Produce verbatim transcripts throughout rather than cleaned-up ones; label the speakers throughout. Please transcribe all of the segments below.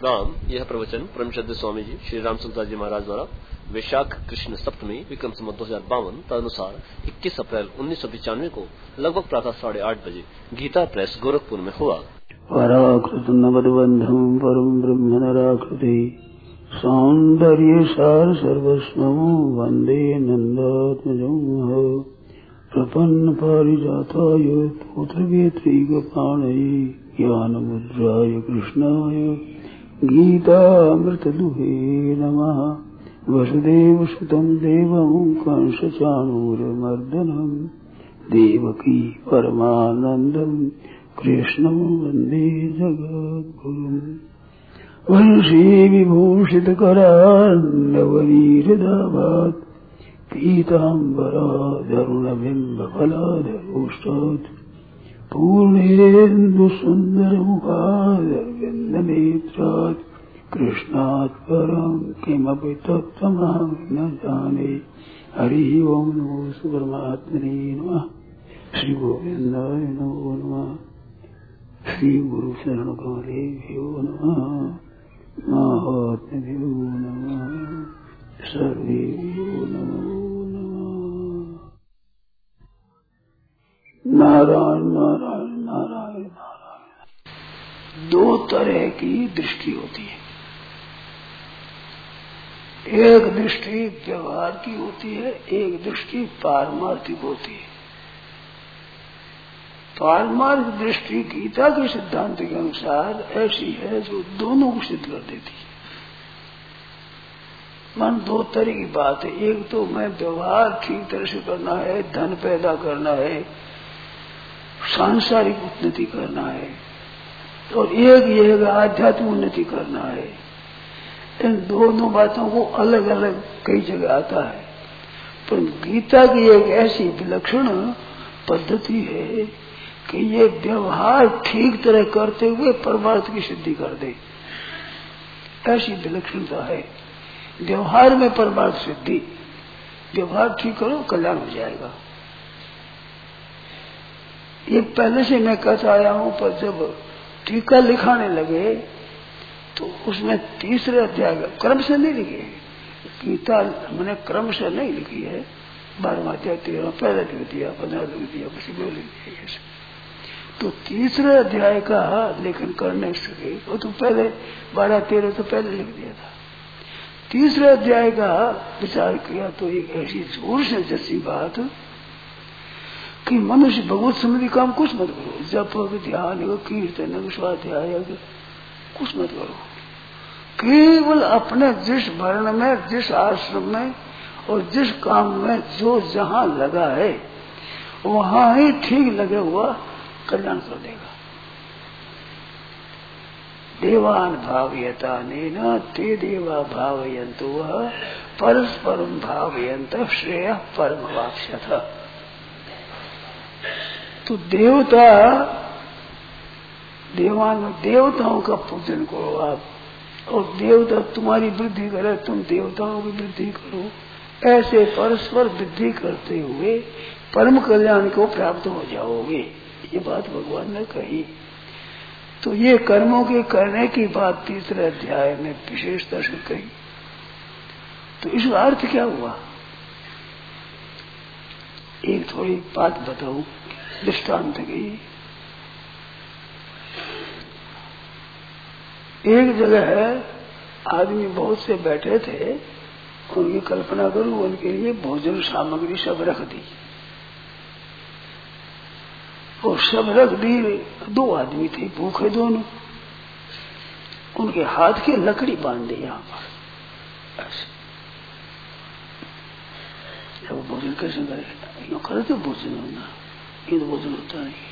Speaker 1: राम। यह प्रवचन परमश्रद्धेय स्वामी जी श्री राम सुंदर जी महाराज द्वारा वैशाख कृष्ण सप्तमी विक्रम संवत दो हजार बावन तदनुसार इक्कीस अप्रैल उन्नीस सौ पिचानवे को लगभग प्रातः साढ़े आठ बजे गीता प्रेस गोरखपुर में हुआ।
Speaker 2: पराकृत नवदबंधम परम ब्रह्म नराकृति सौंदर्य सार सर्वस्वं वंदे नंदात्मजं प्रपन्न पारिजाताय पुत्रवेत्रैकपाणये ज्ञानमुद्राय कृष्णाय गीतामृतदुहे नमः। वसुदेवसुतं देवं कंसचाणूरमर्दनं देवकी परमानन्दं कृष्णं वन्दे जगद्गुरुम्। वंशी विभूषितकरान्नवनीरदाभात् पीताम्बरादरुणबिम्बफलाधरोष्टात् पूर्णेन्दुसुन्दरमुखादरविन्दनेत्रात् कृष्णात् परं किमपि तत्त्वमहं न जाने। हरि ओं नमो परमात्मने नमः। श्री गोविन्दाय नमो नमः। श्री गुरु शरण कमलेभ्यो नमः। महात्म्यो नमः। सर्वेभ्यो नमो नमः। नारायण नारायण नारायण नारायण। दो तरह की दृष्टि होती है। एक दृष्टि व्यवहार की होती है, एक दृष्टि पारमार्थिक होती है। पारमार्थिक दृष्टि गीता के सिद्धांत के अनुसार ऐसी है जो दोनों को सिद्ध कर देती है। मन दो तरह की बात है। एक तो मैं व्यवहार ठीक तरह से करना है, धन पैदा करना है, सांसारिक उन्नति करना है, और एक ये आध्यात्मिक उन्नति करना है। इन दोनों बातों को अलग अलग कई जगह आता है, पर गीता की एक ऐसी विलक्षण पद्धति है कि ये व्यवहार ठीक तरह करते हुए परमार्थ की सिद्धि कर दे। ऐसी विलक्षणता है व्यवहार में परमार्थ सिद्धि। व्यवहार ठीक करो, कल्याण हो जाएगा। ये पहले से मैं कहता आया हूं, पर जब टीका लिखाने लगे तो उसमें तीसरे अध्याय क्रम से नहीं लिखी है गीता, मैंने क्रम से नहीं लिखी है। बारहवां अध्याय तेरह पहले लिख दिया, पंद्रह लिख दिया, किसी को लिख दिया। तो तीसरे अध्याय का लेखन करने से वो तो पहले बारह तेरह तो पहले लिख दिया था। तीसरे अध्याय का विचार किया तो एक ऐसी जोर से जैसी बात कि मनुष्य भगवत संबंधी काम कुछ मत करो, जप ध्यान कीर्तन स्वाध्याय कुछ मत करो। केवल अपने जिस वर्ण में, जिस आश्रम में और जिस काम में जो जहां लगा है वहां ही ठीक लगे हुआ कल्याण कर देगा। देवान भावयता नेना ते देवा भावयन्तु वह परस्परम भावयन्त श्रेय परम वाप्स्यथ। तो देवता देवान देवताओं का पूजन करो आप, और देवता तुम्हारी वृद्धि करे, तुम देवताओं की वृद्धि करो। ऐसे परस्पर वृद्धि करते हुए परम कल्याण को प्राप्त हो जाओगे। ये बात भगवान ने कही। तो ये कर्मों के करने की बात तीसरे अध्याय में विशेषता से कही। तो इसका अर्थ क्या हुआ? एक थोड़ी बात बताऊं, दृष्टांत की। एक जगह है, आदमी बहुत से बैठे थे, उनकी कल्पना करूं, उनके लिए भोजन सामग्री सब रख दी, और सब रख दी। दो आदमी थे, भूखे दोनों। उनके हाथ की लकड़ी बांध दी यहाँ पर ऐसे। जब भोजन कैसे करे? यूं करे तो भोजन होना, ये तो भोजन होता नहीं।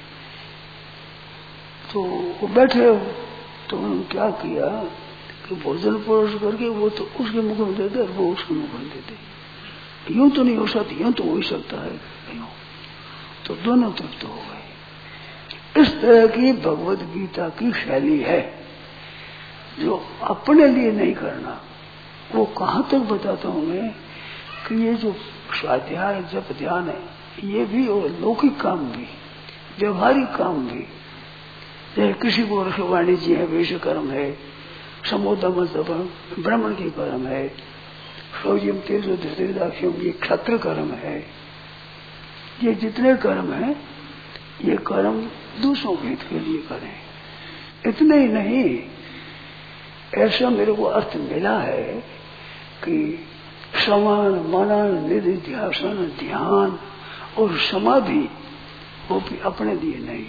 Speaker 2: तो वो बैठे, तो उन्होंने क्या किया कि भोजन परोस करके वो तो उसके मुख में देते और वो उसके मुख में देते। यूं तो नहीं हो सकती, यूं तो हो ही सकता है। तो दोनों तृप्त हो गए। इस तरह की भगवत गीता की शैली है, जो अपने लिए नहीं करना। वो कहाँ तक बताता हूं मैं कि ये जो स्वाध्याय जप ध्यान है, ये भी और लौकिक काम भी, व्यवहारिक काम भी, जैसे किसी को वाणिज्य है, विश्वकर्म है, समोदम ब्राह्मण की कर्म है, शौर्यम तेजो धृतदाक्ष्यम ये क्षत्र कर्म है। ये जितने कर्म हैं ये कर्म दूसरों के हित के लिए करें। इतने ही नहीं, ऐसा मेरे को अर्थ मिला है कि श्रवण मनन निधिध्यासन ध्यान और समाधि वो भी अपने लिए नहीं,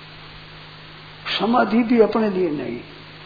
Speaker 2: समाधि भी अपने लिए नहीं,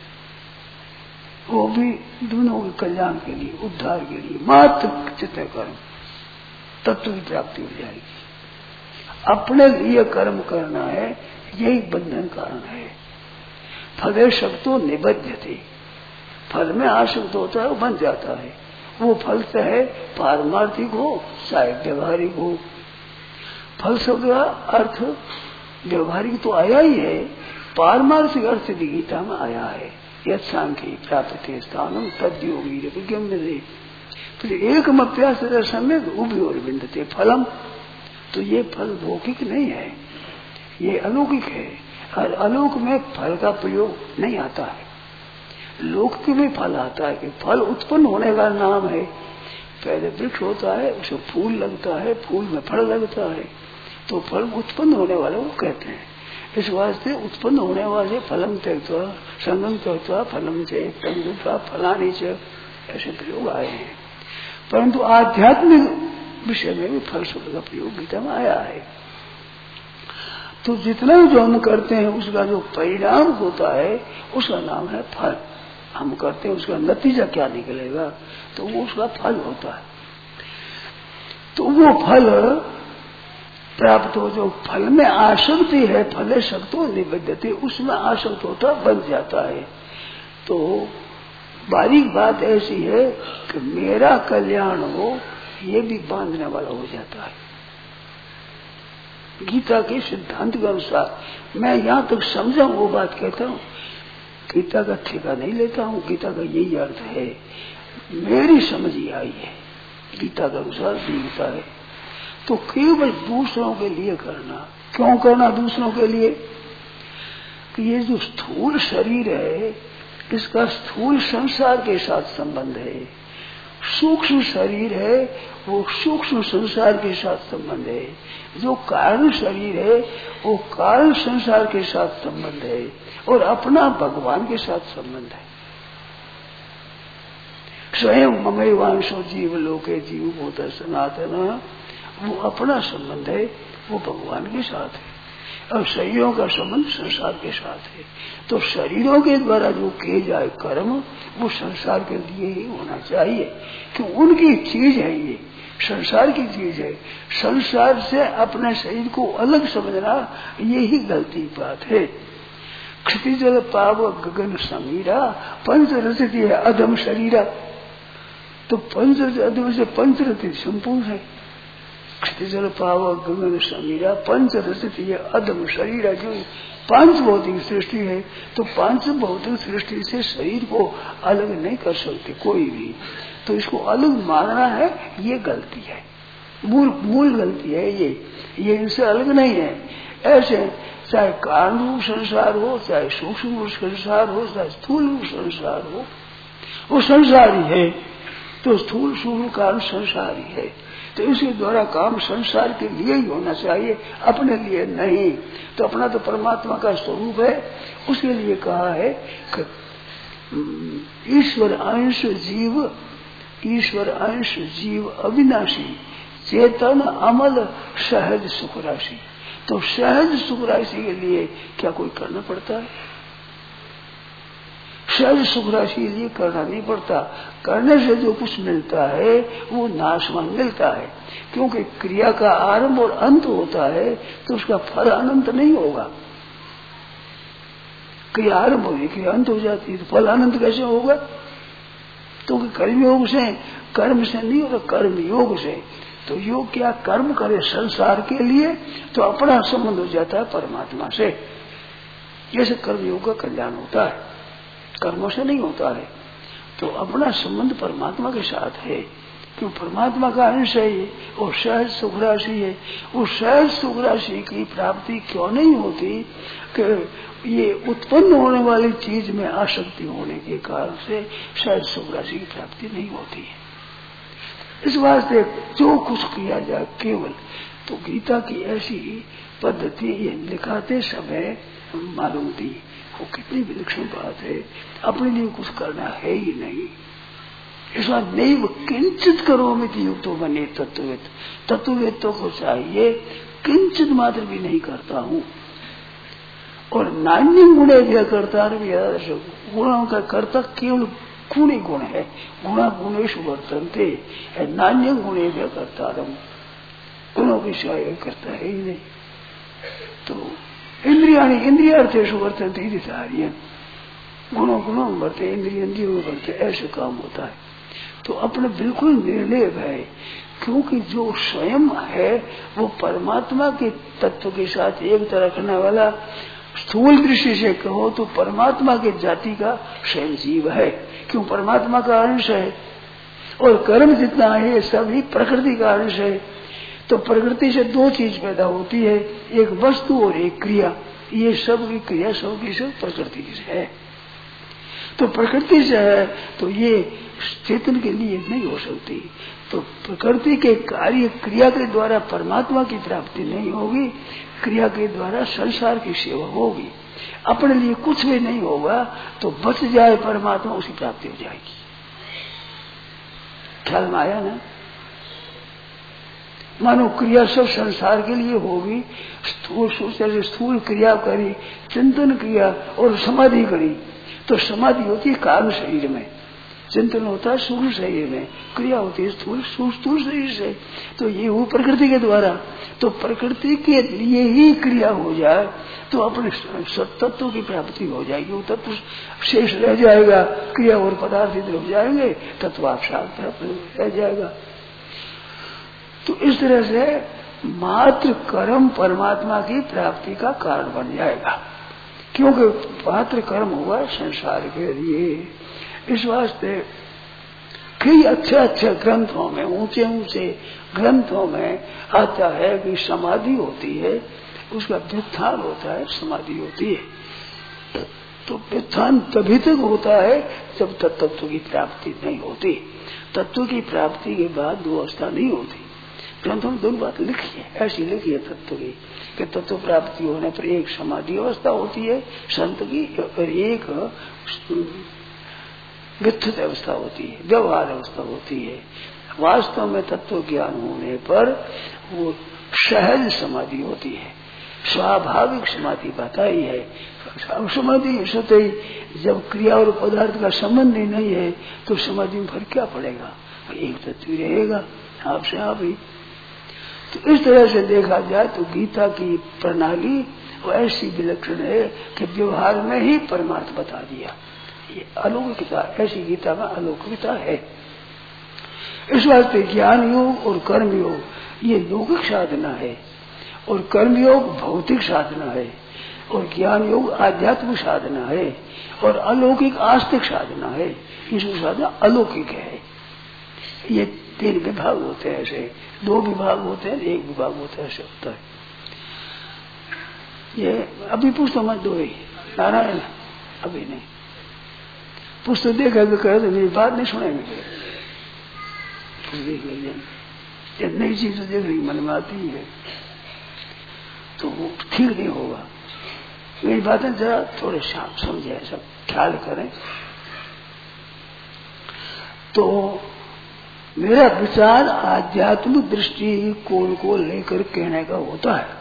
Speaker 2: वो भी दोनों के कल्याण के लिए, उद्धार के लिए मात्र चित्त कर्म, तत्व की प्राप्ति हो जाएगी। अपने लिए कर्म करना है, यही बंधन कारण है। फले शक्तो निबध्यते, फल में आसक्त होता है वो बन जाता है। वो फल चाहे पारमार्थिक हो चाहे व्यवहारिक हो। फल शब्द का अर्थ व्यवहारिक तो आया ही है, पारमार्थिक अर्थ भी गीता में आया है। यद सांख्य प्राप्त स्थानम तद योगी विज्ञान दे, फिर एक मप्यास सम्यक उभी और बिंदते फलम। तो ये फल लौकिक नहीं है, ये अलौकिक है। और अलौक में फल का प्रयोग नहीं आता है, लौकिक में फल आता है कि फल उत्पन्न होने का नाम है। पहले वृक्ष होता है, उसमें फूल लगता है, फूल में फल लगता है, तो फल उत्पन्न होने वाले वो कहते हैं। इस वास्ते उत्पन्न होने वाले फलम त्यक्त्वा संगम त्यक्त्वा फलम से फलानी से ऐसे प्रयोग आए हैं। परंतु आध्यात्मिक विषय में भी फल शब्द का प्रयोग गीता में आया है। तो जितना जो हम करते हैं उसका जो परिणाम होता है उसका नाम है फल। हम करते हैं उसका नतीजा क्या निकलेगा तो वो उसका फल होता है। तो वो फल प्राप्त हो, जो फल में आसक्ति है, फले शक्तो निबद्धते, उसमें आसक्त होता बन जाता है। तो बारीक बात ऐसी है कि मेरा कल्याण हो ये भी बांधने वाला हो जाता है। गीता के सिद्धांत के अनुसार मैं यहाँ तक समझा वो बात कहता हूँ, गीता का ठेका नहीं लेता हूँ, गीता का यही अर्थ है, मेरी समझ ही आई है। गीता के अनुसार गीता है तो केवल दूसरों के लिए करना। क्यों करना दूसरों के लिए? कि ये जो स्थूल शरीर है इसका स्थूल संसार के साथ संबंध है, सूक्ष्म शरीर है वो सूक्ष्म संसार के साथ संबंध है, जो कारण शरीर है वो कारण संसार के साथ संबंध है, और अपना भगवान के साथ संबंध है। स्वयं ममैवांशो जीव लोके जीव होता सनातन, वो अपना संबंध है, वो भगवान के साथ है, और शरीरों का संबंध संसार के साथ है। तो शरीरों के द्वारा जो किए जाए कर्म वो संसार के लिए ही होना चाहिए, कि उनकी चीज है, ये संसार की चीज है। संसार से अपने शरीर को अलग समझना यही गलती बात है। क्षितिजल पाव गगन समीरा पंच रचित है अधम शरीरा, तो पंच अधम से पंच रचित संपूर्ण है। क्षितिजल पाव गगन समीरा पंच रचित ये अधम शरीर, जो पांच भौतिक सृष्टि है, तो पांच भौतिक सृष्टि से शरीर को अलग नहीं कर सकते कोई भी, तो इसको अलग मानना है ये गलती है, मूल मूल गलती है ये ये इनसे अलग नहीं है। ऐसे चाहे कारण रूप संसार हो, चाहे सूक्ष्म रूप संसार हो, चाहे स्थूल रूप संसार हो, वो संसार ही है। तो स्थूल सूक्ष्म कारण संसार ही है, तो इसके द्वारा काम संसार के लिए ही होना चाहिए, अपने लिए नहीं। तो अपना तो परमात्मा का स्वरूप है, उसके लिए कहा है कि ईश्वर अंश जीव, ईश्वर अंश जीव अविनाशी चेतन अमल सहज सुख राशि। तो सहज सुख राशि के लिए क्या कोई करना पड़ता है? सहज सुख राशि के लिए करना नहीं पड़ता। करने से जो कुछ मिलता है वो नाशवान मिलता है, क्योंकि क्रिया का आरंभ और अंत होता है तो उसका फल अनंत नहीं होगा। क्रिया आरंभ होगी, क्रिया अंत हो जाती है, तो फल अनंत कैसे होगा? तो कर्म योग से, कर्म से नहीं होगा, कर्म योग से। तो योग क्या कर्म करे संसार के लिए तो अपना संबंध हो जाता है परमात्मा से। जैसे कर्म योग का कल्याण होता है, कर्मों से नहीं होता है, तो अपना संबंध परमात्मा के साथ है। क्यों परमात्मा का अंश है ये और सहज सुख राशि है। वो सहज सुख राशि की प्राप्ति क्यों नहीं होती कि ये उत्पन्न होने वाली चीज में आसक्ति होने के कारण से सहज सुख राशि की प्राप्ति नहीं होती है। इस वास्ते जो कुछ किया जाए केवल, तो गीता की ऐसी पद्धति ये लिखाते समय मालूम थी। वो कितनी विलक्षण बात है, अपने लिए कुछ करना है ही नहीं। इस बार नहीं किंचित करो मित युक्तो बने तत्ववेद, तत्ववेदों को चाहिए किंचित मात्र भी नहीं करता हूँ। और नान्य गुणे भी करता गुणों का कर्ता केवल गुणी गुण है, गुणा गुणेश वर्तनते, नान्य गुणे भी करता गुणों की सिवाय करता है ही नहीं। तो इंद्रिया इंद्रियार्थेशु वर्तनते गुणों गुणों में बढ़ते, इंद्रिय इंद्रियों में बढ़ते, ऐसे काम होता है। तो अपने बिल्कुल निर्णय है, क्योंकि जो स्वयं है वो परमात्मा के तत्व के साथ एक रखने वाला, स्थूल दृष्टि से कहो तो परमात्मा के जाति का स्वयं जीव है, क्यों परमात्मा का अंश है। और कर्म जितना है सभी प्रकृति का अंश है। तो प्रकृति से दो चीज पैदा होती है, एक वस्तु और एक क्रिया। ये सब की क्रिया सब की सब प्रकृति से है। तो प्रकृति से है तो ये चेतन के लिए नहीं हो सकती। तो प्रकृति के कार्य क्रिया के द्वारा परमात्मा की प्राप्ति नहीं होगी, क्रिया के द्वारा संसार की सेवा होगी। अपने लिए कुछ भी नहीं होगा तो बच जाए परमात्मा, उसकी प्राप्ति हो जाएगी। ख्याल में आया ना? मानो क्रिया सब संसार के लिए होगी, स्थूल सोच स्थूल क्रिया करी, चिंतन किया और समाधि करी, तो समाधि होती है कारण शरीर में, चिंतन होता है सूक्ष्म शरीर में, क्रिया होती है स्थूल स्थूल शरीर से। तो ये वो प्रकृति के द्वारा, तो प्रकृति के लिए ही क्रिया हो जाए तो अपने तत्व की प्राप्ति हो जाएगी। वो तत्व शेष रह जाएगा, क्रिया और पदार्थ इधर हो जाएंगे, तत्व आप साथ रह जाएगा। तो इस तरह से मात्र कर्म परमात्मा की प्राप्ति का कारण बन जाएगा, क्योंकि मात्र कर्म हुआ संसार के लिए। इस वास्ते कई अच्छे अच्छे ग्रंथों में, ऊंचे ऊंचे ग्रंथों में आता है कि समाधि होती है, उसका व्युत्थान होता है, समाधि होती है। तो व्युत्थान तभी तक होता है जब तक तत्व की प्राप्ति नहीं होती। तत्व की प्राप्ति के बाद दो अवस्था नहीं होती। ग्रंथों में दोनों बात लिखी है, ऐसी लिखी है तत्व की कि तत्व प्राप्ति होने पर एक समाधि अवस्था होती है संत की, और एक वित्थित अवस्था होती है, व्यवहार अवस्था होती है। वास्तव में तत्व ज्ञान होने पर वो सहज समाधि होती है, स्वाभाविक समाधि बताई है। समाधि सतही जब क्रिया और पदार्थ का संबंध ही नहीं है तो समाधि में फर्क क्या पड़ेगा, एक तत्व रहेगा आपसे आप ही। तो इस तरह से देखा जाए तो गीता की प्रणाली वो ऐसी विलक्षण है कि व्यवहार में ही परमार्थ बता दिया। ये अलौकिकता, ऐसी गीता में अलौकिकता है। इस वास्ते ज्ञान योग और कर्म योग ये लौकिक साधना है, और कर्म योग भौतिक साधना है, और ज्ञान योग आध्यात्मिक साधना है, और अलौकिक आस्तिक साधना है। इसमें साधना अलौकिक है। ये तीन विभाग होते हैं, ऐसे दो विभाग होते हैं, एक विभाग होता है, ऐसे होता है। ये अभी पूछ तो मत दो ही नारायण, अभी नहीं पूछ तो देखा भी कहे तो मेरी बात नहीं सुनेंगे। देख लीजिए, ये नई चीज तो देख रही मन में आती है तो वो ठीक नहीं होगा। मेरी बातें जरा थोड़े शांत समझे, सब ख्याल करें। तो मेरा विचार आध्यात्मिक दृष्टिकोण को लेकर कहने का होता है।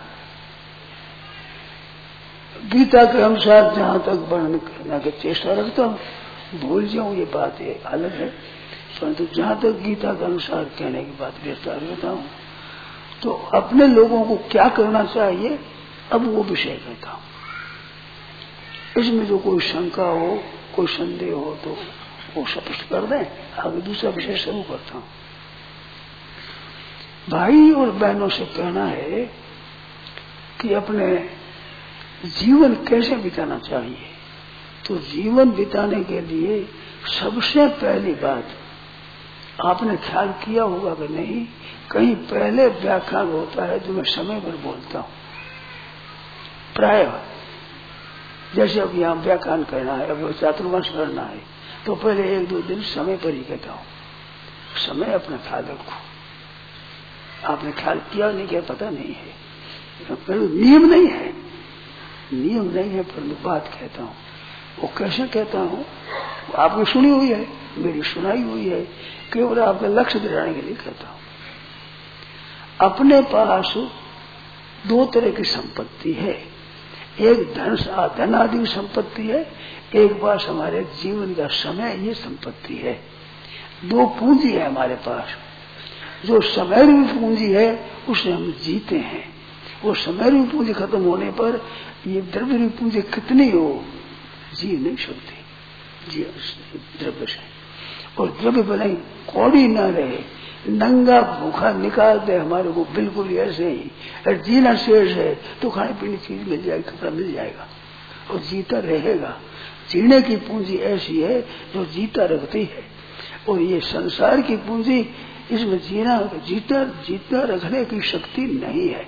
Speaker 2: गीता के अनुसार जहां तक वर्णन करने की चेष्टा रखता हूँ, भूल जाऊं ये बात है अलग है, परंतु जहां तक गीता के अनुसार कहने की बात चेष्टा करता हूँ तो अपने लोगों को क्या करना चाहिए अब वो विषय कहता हूँ। इसमें जो कोई शंका हो, कोई संदेह हो तो वो स्पष्ट कर दें, आगे दूसरा विषय शुरू करता हूँ। भाई और बहनों से कहना है कि अपने जीवन कैसे बिताना चाहिए। तो जीवन बिताने के लिए सबसे पहली बात आपने ख्याल किया होगा कि नहीं, कहीं पहले व्याख्यान होता है जो मैं समय पर बोलता हूँ प्राय, जैसे अब यहाँ व्याख्यान करना है, अब चातुर्मास करना है, तो पहले एक दो दिन समय पर ही कहता हूँ, समय अपना ख्याल रखो। आपने ख्याल किया नहीं किया पता नहीं है, नियम नहीं है, नियम नहीं है, परंतु बात कहता हूँ। वो कैसे कहता हूँ, आपने सुनी हुई है, मेरी सुनाई हुई है, केवल आपके लक्ष्य दिलाने के लिए कहता हूँ। अपने पास दो तरह की संपत्ति है, एक धन धन आदि संपत्ति है, एक बात हमारे जीवन का समय, ये संपत्ति है। दो पूंजी है हमारे पास। जो समय रूपी पूंजी है उससे हम जीते हैं, वो समय रूपी पूंजी खत्म होने पर ये द्रव्य रूपी पूंजी कितनी हो, जी नहीं सकती, जी द्रव्य से। और द्रव्य भले कौड़ी न रहे, नंगा भूखा निकाल दे हमारे को बिल्कुल ऐसे ही, और जीना शेष है तो खाने पीने की चीज मिल जाएगी, कपड़ा मिल जाएगा और जीता रहेगा। जीने की पूंजी ऐसी है जो जीता रखती है, और ये संसार की पूंजी, इसमें जीना जीता जीता रखने की शक्ति नहीं है।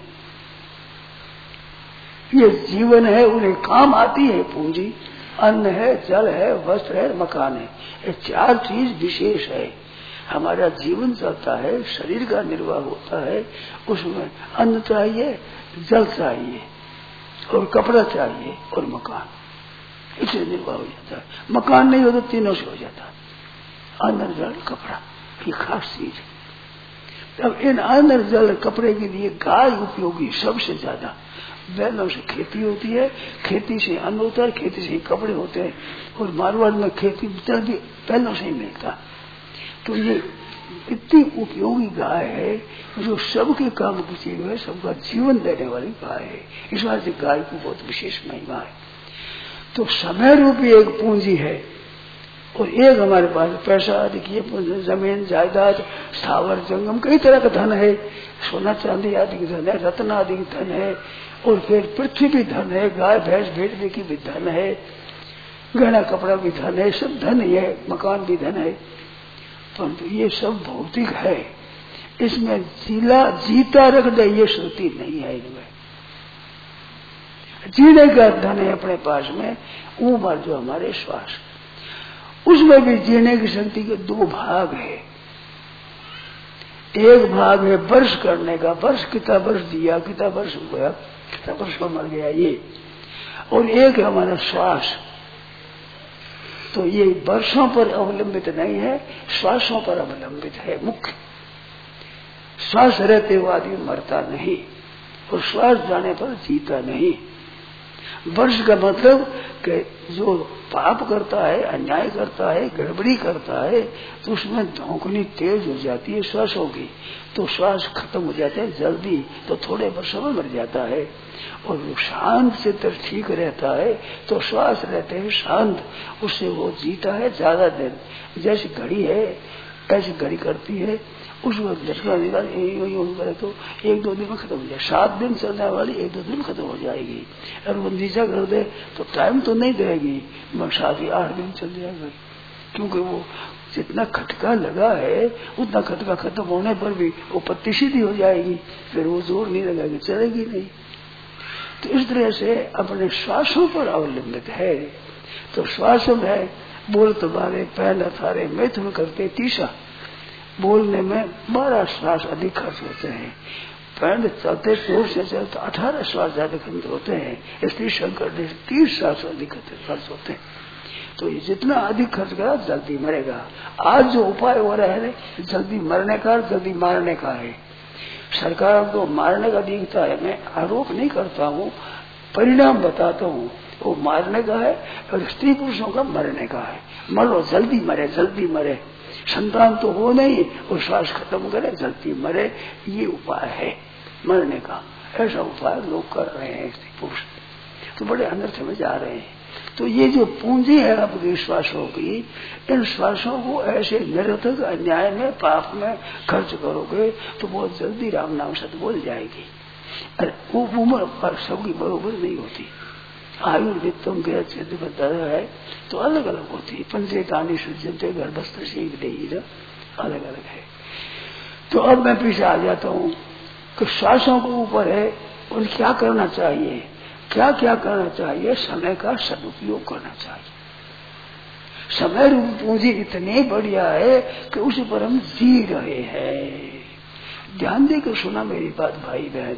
Speaker 2: ये जीवन है, उन्हें काम आती है पूंजी, अन्न है, जल है, वस्त्र है, मकान है, ये चार चीज विशेष है। हमारा जीवन चलता है, शरीर का निर्वाह होता है, उसमें अन्न चाहिए, जल चाहिए और कपड़ा चाहिए और मकान, इससे निर्वाह हो जाता है। मकान नहीं हो तो तीनों से हो जाता है, अन्न जल कपड़ा, ये खास चीज है। तब इन अन्न जल कपड़े के लिए गाय उपयोगी सबसे ज्यादा। बैलों से खेती होती है, खेती से अन्न होता है, खेती से कपड़े होते हैं, और मारवाड़ में खेती भी बैलों से ही मिलता। तो ये इतनी उपयोगी गाय है जो सबके काम की चीज है, सबका जीवन देने वाली गाय है। इस बात से गाय की बहुत विशेष महिमा है। तो समय रूपी एक पूंजी है, और एक हमारे पास पैसा आदि की जमीन जायदाद स्थावर जंगम कई तरह का धन है, सोना चांदी आदि की धन है, रत्न आदि की धन है, और फिर पृथ्वी भी धन है, गाय भैंस भेजने की भी धन है, गहना कपड़ा भी धन है, सब धन ही है, मकान भी धन है। परंतु ये सब भौतिक है, इसमें जीला जीता रख दे ये श्रुति नहीं है। इनमें जीने का धन है अपने पास में, उम्र जो हमारे श्वास, उसमें भी जीने की शक्ति के दो भाग है। एक भाग है वर्ष करने का, वर्ष कितना वर्ष दिया, कितना वर्ष हुआ, कितना वर्ष में मर गया ये, और एक है हमारा श्वास। तो ये वर्षों पर अवलंबित नहीं है, श्वासों पर अवलंबित है। मुख्य श्वास रहते हुए आदमी मरता नहीं, और श्वास जाने पर जीता नहीं। वर्ष का मतलब कि जो पाप करता है, अन्याय करता है, गड़बड़ी करता है, तो उसमें धौंकनी तेज हो जाती है श्वासों की, तो श्वास खत्म हो जाते हैं जल्दी, तो थोड़े वर्षों में मर जाता है। और जो शांत से तर ठीक रहता है तो श्वास रहते हैं शांत, उससे वो जीता है ज्यादा दिन। जैसी घड़ी है ऐसी घड़ी करती है, उस वक्त झटका निकाल करे तो एक दो दिन में खत्म हो जाए। सात दिन चलने वाली एक दो दिन में खत्म हो जाएगी, और वो नीचा कर दे तो टाइम तो नहीं देगी, मगर सात ही आठ दिन चल जाएगा, क्योंकि वो जितना खटका लगा है उतना खटका खत्म होने पर भी वो पत्ती सीधी हो जाएगी, फिर वो जोर नहीं लगाएगी, चलेगी नहीं। तो इस तरह से अपने श्वासों पर अवलंबित है। तो श्वास में बोल तुम्हारे पहले थारे मैथुन करते तीसरा, बोलने में बारह श्वास अधिक खर्च होते हैं, पैर चलते जोर से चलते अठारह श्वास ज्यादा खर्च होते हैं, स्त्री शंकर तीस श्वास अधिक खर्च होते हैं। तो ये जितना अधिक खर्च करा जल्दी मरेगा। आज जो उपाय हो रहा है जल्दी मरने का, जल्दी मारने का है। सरकार को मारने का दिखता है, मैं आरोप नहीं करता हूँ, परिणाम बताता हूँ। वो मारने का है और स्त्री पुरुषों का मरने का है। मरो, जल्दी मरे, जल्दी मरे, संतान तो हो नहीं और श्वास खत्म करे, जल्दी मरे, ये उपाय है मरने का। ऐसा उपाय लोग कर रहे हैं स्त्री पुरुष, तो बड़े अनर्थ में जा रहे हैं। तो ये जो पूंजी है आपकी श्वासों की, इन श्वासों को ऐसे निरर्थक अन्याय में पाप में खर्च करोगे तो बहुत जल्दी राम नाम सत बोल जाएगी। अरे वो उम्र पर सबकी बरोबर नहीं होती, आयुर्वित्तम के अच्छे बताया है तो अलग अलग होती है। पंचेतानी सूचनते गर्भस्थ सीख देगी ना, अलग अलग है। तो अब मैं पीछे आ जाता हूँ कि श्वासों के ऊपर है और क्या करना चाहिए, क्या क्या करना चाहिए। समय का सदुपयोग करना चाहिए। समय रूप पूंजी इतनी बढ़िया है कि उस पर हम जी रहे हैं। ध्यान देकर सुना मेरी बात भाई बहन,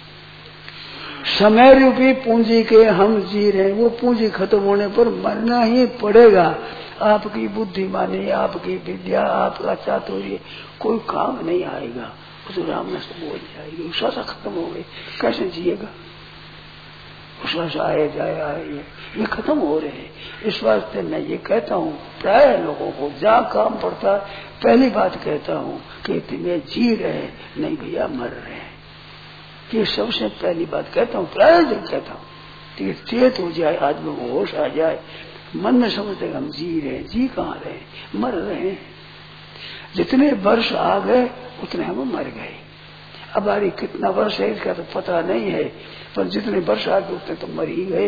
Speaker 2: समय रूपी पूंजी के हम जी रहे हैं। वो पूंजी खत्म होने पर मरना ही पड़ेगा। आपकी बुद्धिमानी, आपकी विद्या, आपका चातुर्य कोई काम नहीं आएगा। उस राम से बोल जाएगी, श्वास खत्म हो गई, कैसे जिएगा। श्वास आए जाए आए ये खत्म हो रहे हैं। इस वास्ते मैं ये कहता हूँ प्राय लोगों को जहाँ काम पड़ता पहली बात कहता हूँ कि तुम्हें जी रहे नहीं भैया मर रहे हैं। ये सबसे पहली बात कहता हूँ, प्राय जब कहता हूँ चेत हो जाए, आदमी को होश आ जाए, मन में समझते हम जी रहे, जी कहाँ रहे, मर रहे हैं। जितने वर्ष आ गए उतने हम मर गए। अब हमारी कितना वर्ष है इसका तो पता नहीं है, पर जितने वर्ष आ गए उतने तो मर ही गए।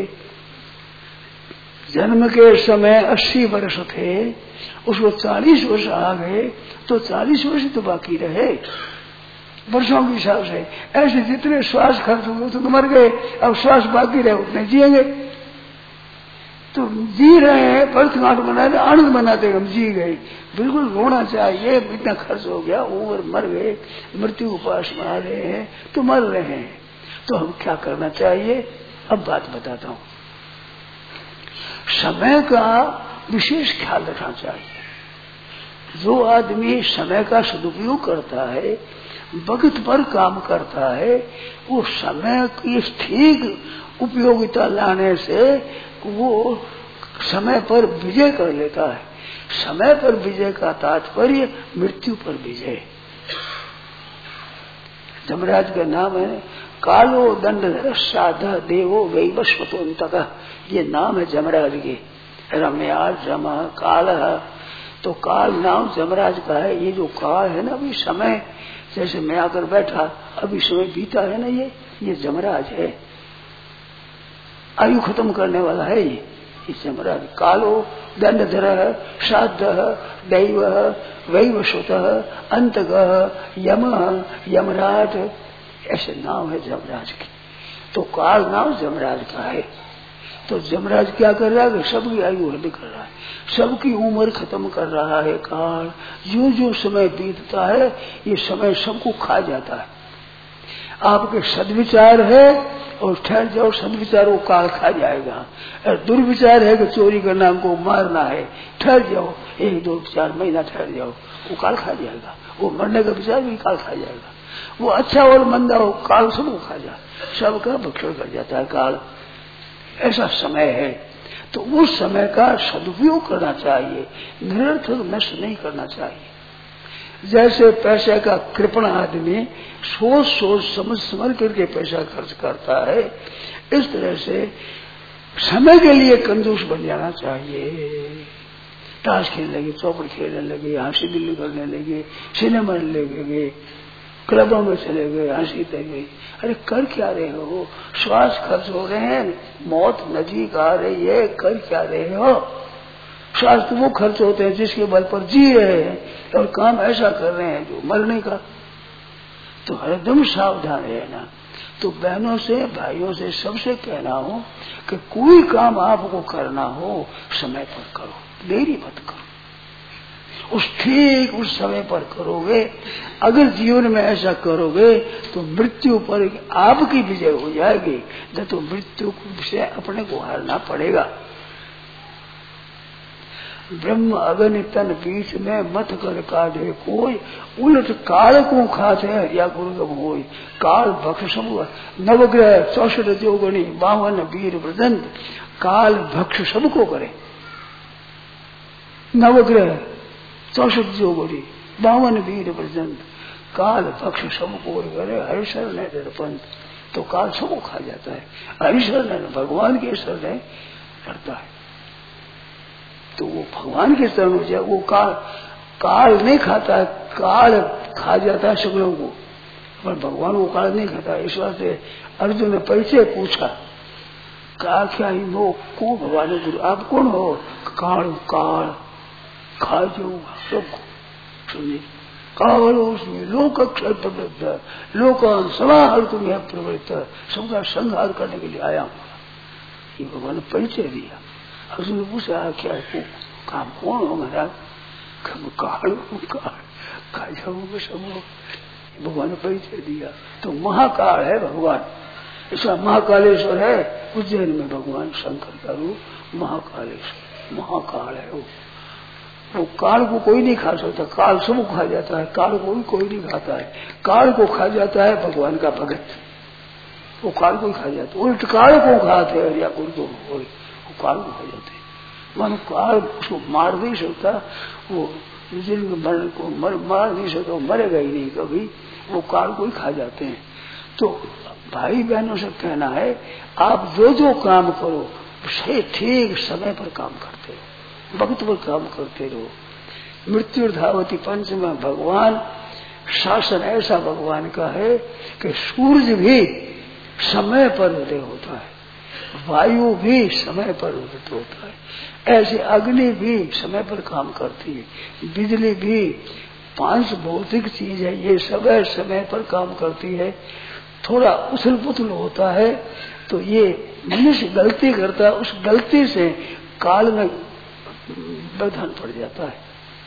Speaker 2: जन्म के समय अस्सी वर्ष थे, उसको चालीस वर्ष आ गए तो चालीस वर्ष तो बाकी रहे वर्षों के हिसाब से। ऐसे जितने श्वास खर्च हुए तो मर गए, अब श्वास बाकी रहे उतने जिएंगे। तो जी रहे हैं, बर्थगांठ बनाते आनंद बनाते हम जी गए। बिल्कुल रोना चाहिए, इतना खर्च हो गया, उम्र मर गए, मृत्यु के पास में आ रहे हैं तो मर रहे हैं। तो हम क्या करना चाहिए, अब बात बताता हूँ। समय का विशेष ख्याल रखना चाहिए। जो आदमी समय का सदुपयोग करता है, वक्त पर काम करता है, वो समय की ठीक उपयोगिता लाने से वो समय पर विजय कर लेता है। समय पर विजय का तात्पर्य मृत्यु पर विजय। जमराज का नाम है कालो दंड साधा देवो वैवस्वतोन्तक, ये नाम है जमराज के। रम्याज रमा काल, तो काल नाम जमराज का है। ये जो काल है ना, अभी समय जैसे मैं आकर बैठा, अभी समय बीता है ना, ये ये जमराज है, आयु खत्म करने वाला है ये इस जमराज। कालो दंडधर श्राद्ध दैव वैवस्वत अंतग यम यमराज, ऐसे नाम है जमराज की। तो काल नाम जमराज का है। तो जमराज क्या कर रहा है, सबकी आयु हद कर रहा है, सबकी उम्र खत्म कर रहा है काल। जो जो समय बीतता है ये समय सबको खा जाता है। आपके सदविचार है और ठहर जाओ, सदविचार वो काल खा जाएगा। और दुर्विचार है कि चोरी करना, हमको मारना है, ठहर जाओ, एक दो चार महीना ठहर जाओ, वो काल खा जाएगा। वो मरने का विचार भी काल खा जाएगा। वो अच्छा और मंदा हो, काल सबको खा जाए, सबका भक्षण कर जाता है काल। ऐसा समय है। तो उस समय का सदुपयोग करना चाहिए, निरर्थक नष्ट नहीं करना चाहिए। जैसे पैसे का कृपण आदमी सोच सोच समझ समझ करके पैसा खर्च करता है, इस तरह से समय के लिए कंजूस बन जाना चाहिए। ताश खेलने लगे, चौपड़ खेलने लगे, हंसी दिल्ली करने लगे, सिनेमा लगे, क्लबों में चले गए, हंसी दे गई। अरे कर क्या रहे हो, श्वास खर्च हो रहे हैं, मौत नजीक आ रही है, कर क्या रहे हो। श्वास तो वो खर्च होते हैं जिसके बल पर जी रहे हैं, और काम ऐसा कर रहे हैं जो मरने का। तो हरदम सावधान रहना। तो बहनों से भाइयों से सबसे कहना हो कि कोई काम आपको करना हो समय पर करो, देरी मत करो, उस ठीक उस समय पर करोगे। अगर जीवन में ऐसा करोगे तो मृत्यु पर आपकी विजय हो जाएगी, न तो मृत्यु से अपने को हारना पड़ेगा। ब्रह्म अगन तन बीच में मत कर काढ़े कोई, उलट काल को खाते हरिया गुरु होय। काल भक्ष नवग्रह चौसठ जोगणी बावन वीर वृदंत, काल भक्ष सबको करे। नवग्रह चौसठ जोगणी बावन वीर वृदंत, काल भक्ष सबको करे। हरिशर ने दर्पंत, तो काल सबको खा जाता है। हरिशर ने भगवान के शरण करता है तो वो भगवान के शरण हो जाए। वो काल काल नहीं खाता है, काल खा जाता है सब लोगों को, पर भगवान वो काल नहीं खाता। इस वास्ते अर्जुन ने परिचय पूछा का क्या ही वो को भगवान गुरु आप कौन हो? काल काल खा जो सब सुनिए काल उसमें लोक अक्षर प्रवृत्त लोकान समाहर तुम्हें प्रवृत्त सबका संहार करने के लिए आया हूँ। ये भगवान ने परिचय दिया। अर्जुन ने पूछा क्या को काम कौन हो महाराज? काल काल खा जाऊंगा सब। भगवान ने परिचय दिया तो महाकाल है भगवान। ऐसा महाकालेश्वर है उज्जैन में भगवान शंकर का रूप महाकालेश्वर महाकाल है। वो वो काल को कोई नहीं खा सकता। काल सब खा जाता है, काल को भी कोई नहीं खाता है। काल को खा जाता है भगवान का भगत। वो काल को ही खा जाता है। उल्ट काल को खाते हैं या कोई को वो काल को खा जाते हैं। मानो काल उसको मार नहीं सकता। वो जिनको मरण को मर मार नहीं सकता वो मरेगा ही नहीं कभी। वो काल को ही खा जाते हैं। तो भाई बहनों से कहना है आप जो जो काम करो उसे ठीक समय पर काम करते रहो, वक्त पर काम करते रहो। मृत्यु धावती पंच में भगवान शासन ऐसा भगवान का है कि सूर्य भी समय पर उदय होता है, वायु भी समय पर उदित होता है, ऐसे अग्नि भी समय पर काम करती है, बिजली भी पांच भौतिक चीज है ये सब समय पर काम करती है। थोड़ा उथल पुथल होता है तो ये मनुष्य गलती करता है, उस गलती से काल में व्यवधान पड़ जाता है।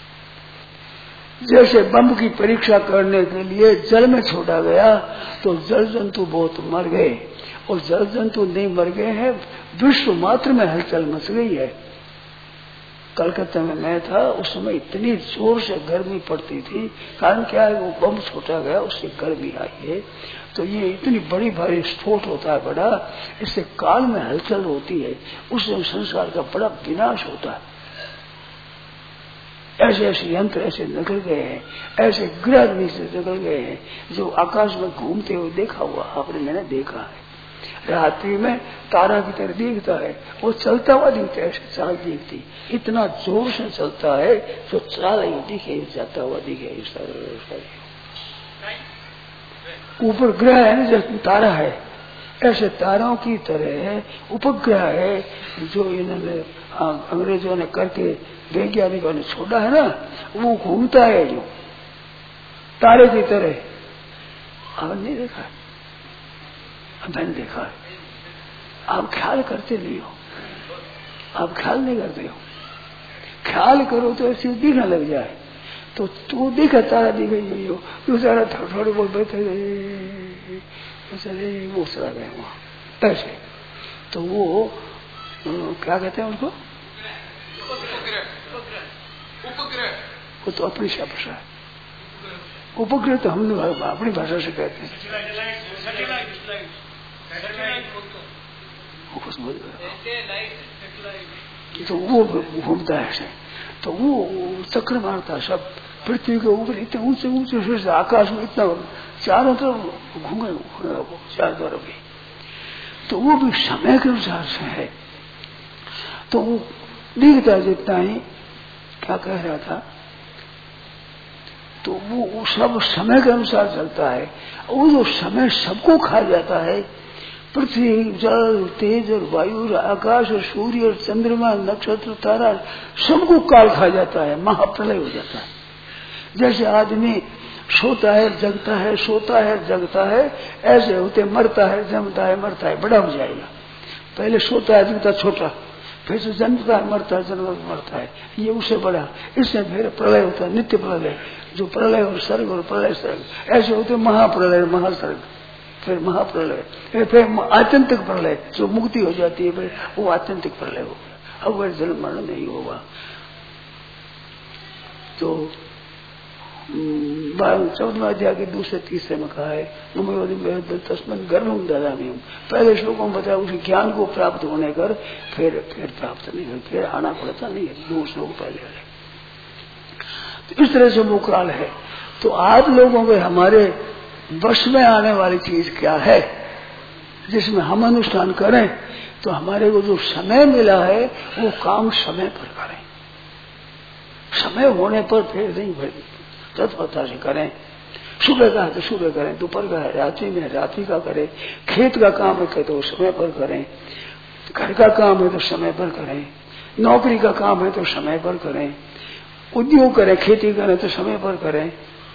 Speaker 2: जैसे बम की परीक्षा करने के लिए जल में छोड़ा गया तो जल जंतु बहुत मर गए और जल जंतु नहीं मर गए हैं, विश्व मात्र में हलचल मच गई है। कलकत्ता में मैं था उस समय इतनी जोर से गर्मी पड़ती थी। कारण क्या है वो बम छोटा गया उससे गर्मी आई है। तो ये इतनी बड़ी भारी स्फोट होता है बड़ा, इससे काल में हलचल होती है, उससे संसार का बड़ा विनाश होता है। ऐसे ऐसे यंत्र ऐसे निकल गए हैं, ऐसे ग्रह नीचे निकल गए हैं जो आकाश में घूमते हुए देखा हुआ आपने, मैंने देखा है। रात्रि में तारा की तरह दिखता है, वो चलता हुआ दिखता है, ऐसे चाल दिखती, इतना जोर से चलता है जो चाल ही दिखे जाता हुआ दिखे। ऊपर ग्रह है ना जैसे तारा है, ऐसे तारों की तरह उपग्रह है जो इन्होंने अंग्रेजों ने करके वैज्ञानिकों ने छोड़ा है ना, वो घूमता है जो तारे की तरह। आपने नहीं देखा? मैंने देखा है। आप ख्याल करते नहीं हो, आप ख्याल नहीं करते हो। ख्याल करो तो ऐसी दिखने लग जाए तो तू दिखा तारा दिख गई हो, दूसरा थोड़े बहुत बैठे चले वो चला गए वहां ऐसे। तो वो क्या कहते हैं उनको? उपग्रह। वो तो अपनी भाषा है। उपग्रह तो हम लोग अपनी भाषा से कहते हैं। तो वो घूमता है ऐसे, तो वो चक्र मारता है सब पृथ्वी के ऊपर इतने ऊंचे ऊंचे से आकाश में इतना चारों तरफ घूमे चार तरफ भी। तो वो भी समय के अनुसार से है। तो वो दिखता जितना ही क्या कह रहा था, तो वो सब समय के अनुसार चलता है। वो जो समय सबको खा जाता है, पृथ्वी जल तेज और वायु और आकाश और सूर्य और चंद्रमा नक्षत्र तारा सबको काल खा जाता है, महाप्रलय हो जाता है। जैसे आदमी सोता है जगता है, सोता है जगता है, ऐसे होते मरता है जमता है मरता है, बड़ा हो जाएगा। पहले सोता है जगता छोटा, फिर से जन्मता है मरता है जन्म मरता है, ये उससे बड़ा। इससे फिर प्रलय होता है, नित्य प्रलय, जो प्रलय और सर्ग और प्रलय सर्ग ऐसे होते महाप्रलय महासर्ग, फिर महाप्रलय, फिर आत्यंतिक प्रलय जो मुक्ति हो जाती है, फिर वो आत्यंतिक प्रलय हो गया। अब वह जन्म मरण नहीं होगा। तो चौदहवें अध्याय के दूसरे तीसरे में कहा है तस्मन गर्भम ददामि। पहले श्लोकों में बताया उस ज्ञान को प्राप्त होने कर फिर फिर प्राप्त नहीं हो, फिर आना पड़ता नहीं है, दो श्लोक पहले है। तो इस तरह से वो काल है। तो आप लोगों को हमारे वश में आने वाली चीज क्या है जिसमें हम अनुष्ठान करें, तो हमारे को जो समय मिला है वो काम समय पर करें, समय होने पर फिर नहीं भाई तत्परता से करें। सुबह का है तो सुबह करें, दोपहर का है रात्रि में रात्रि का करें, खेत का काम है तो समय पर करें, घर का काम है तो समय पर करें, नौकरी का काम है तो समय पर करें, उद्योग करें, खेती करें तो समय पर करें।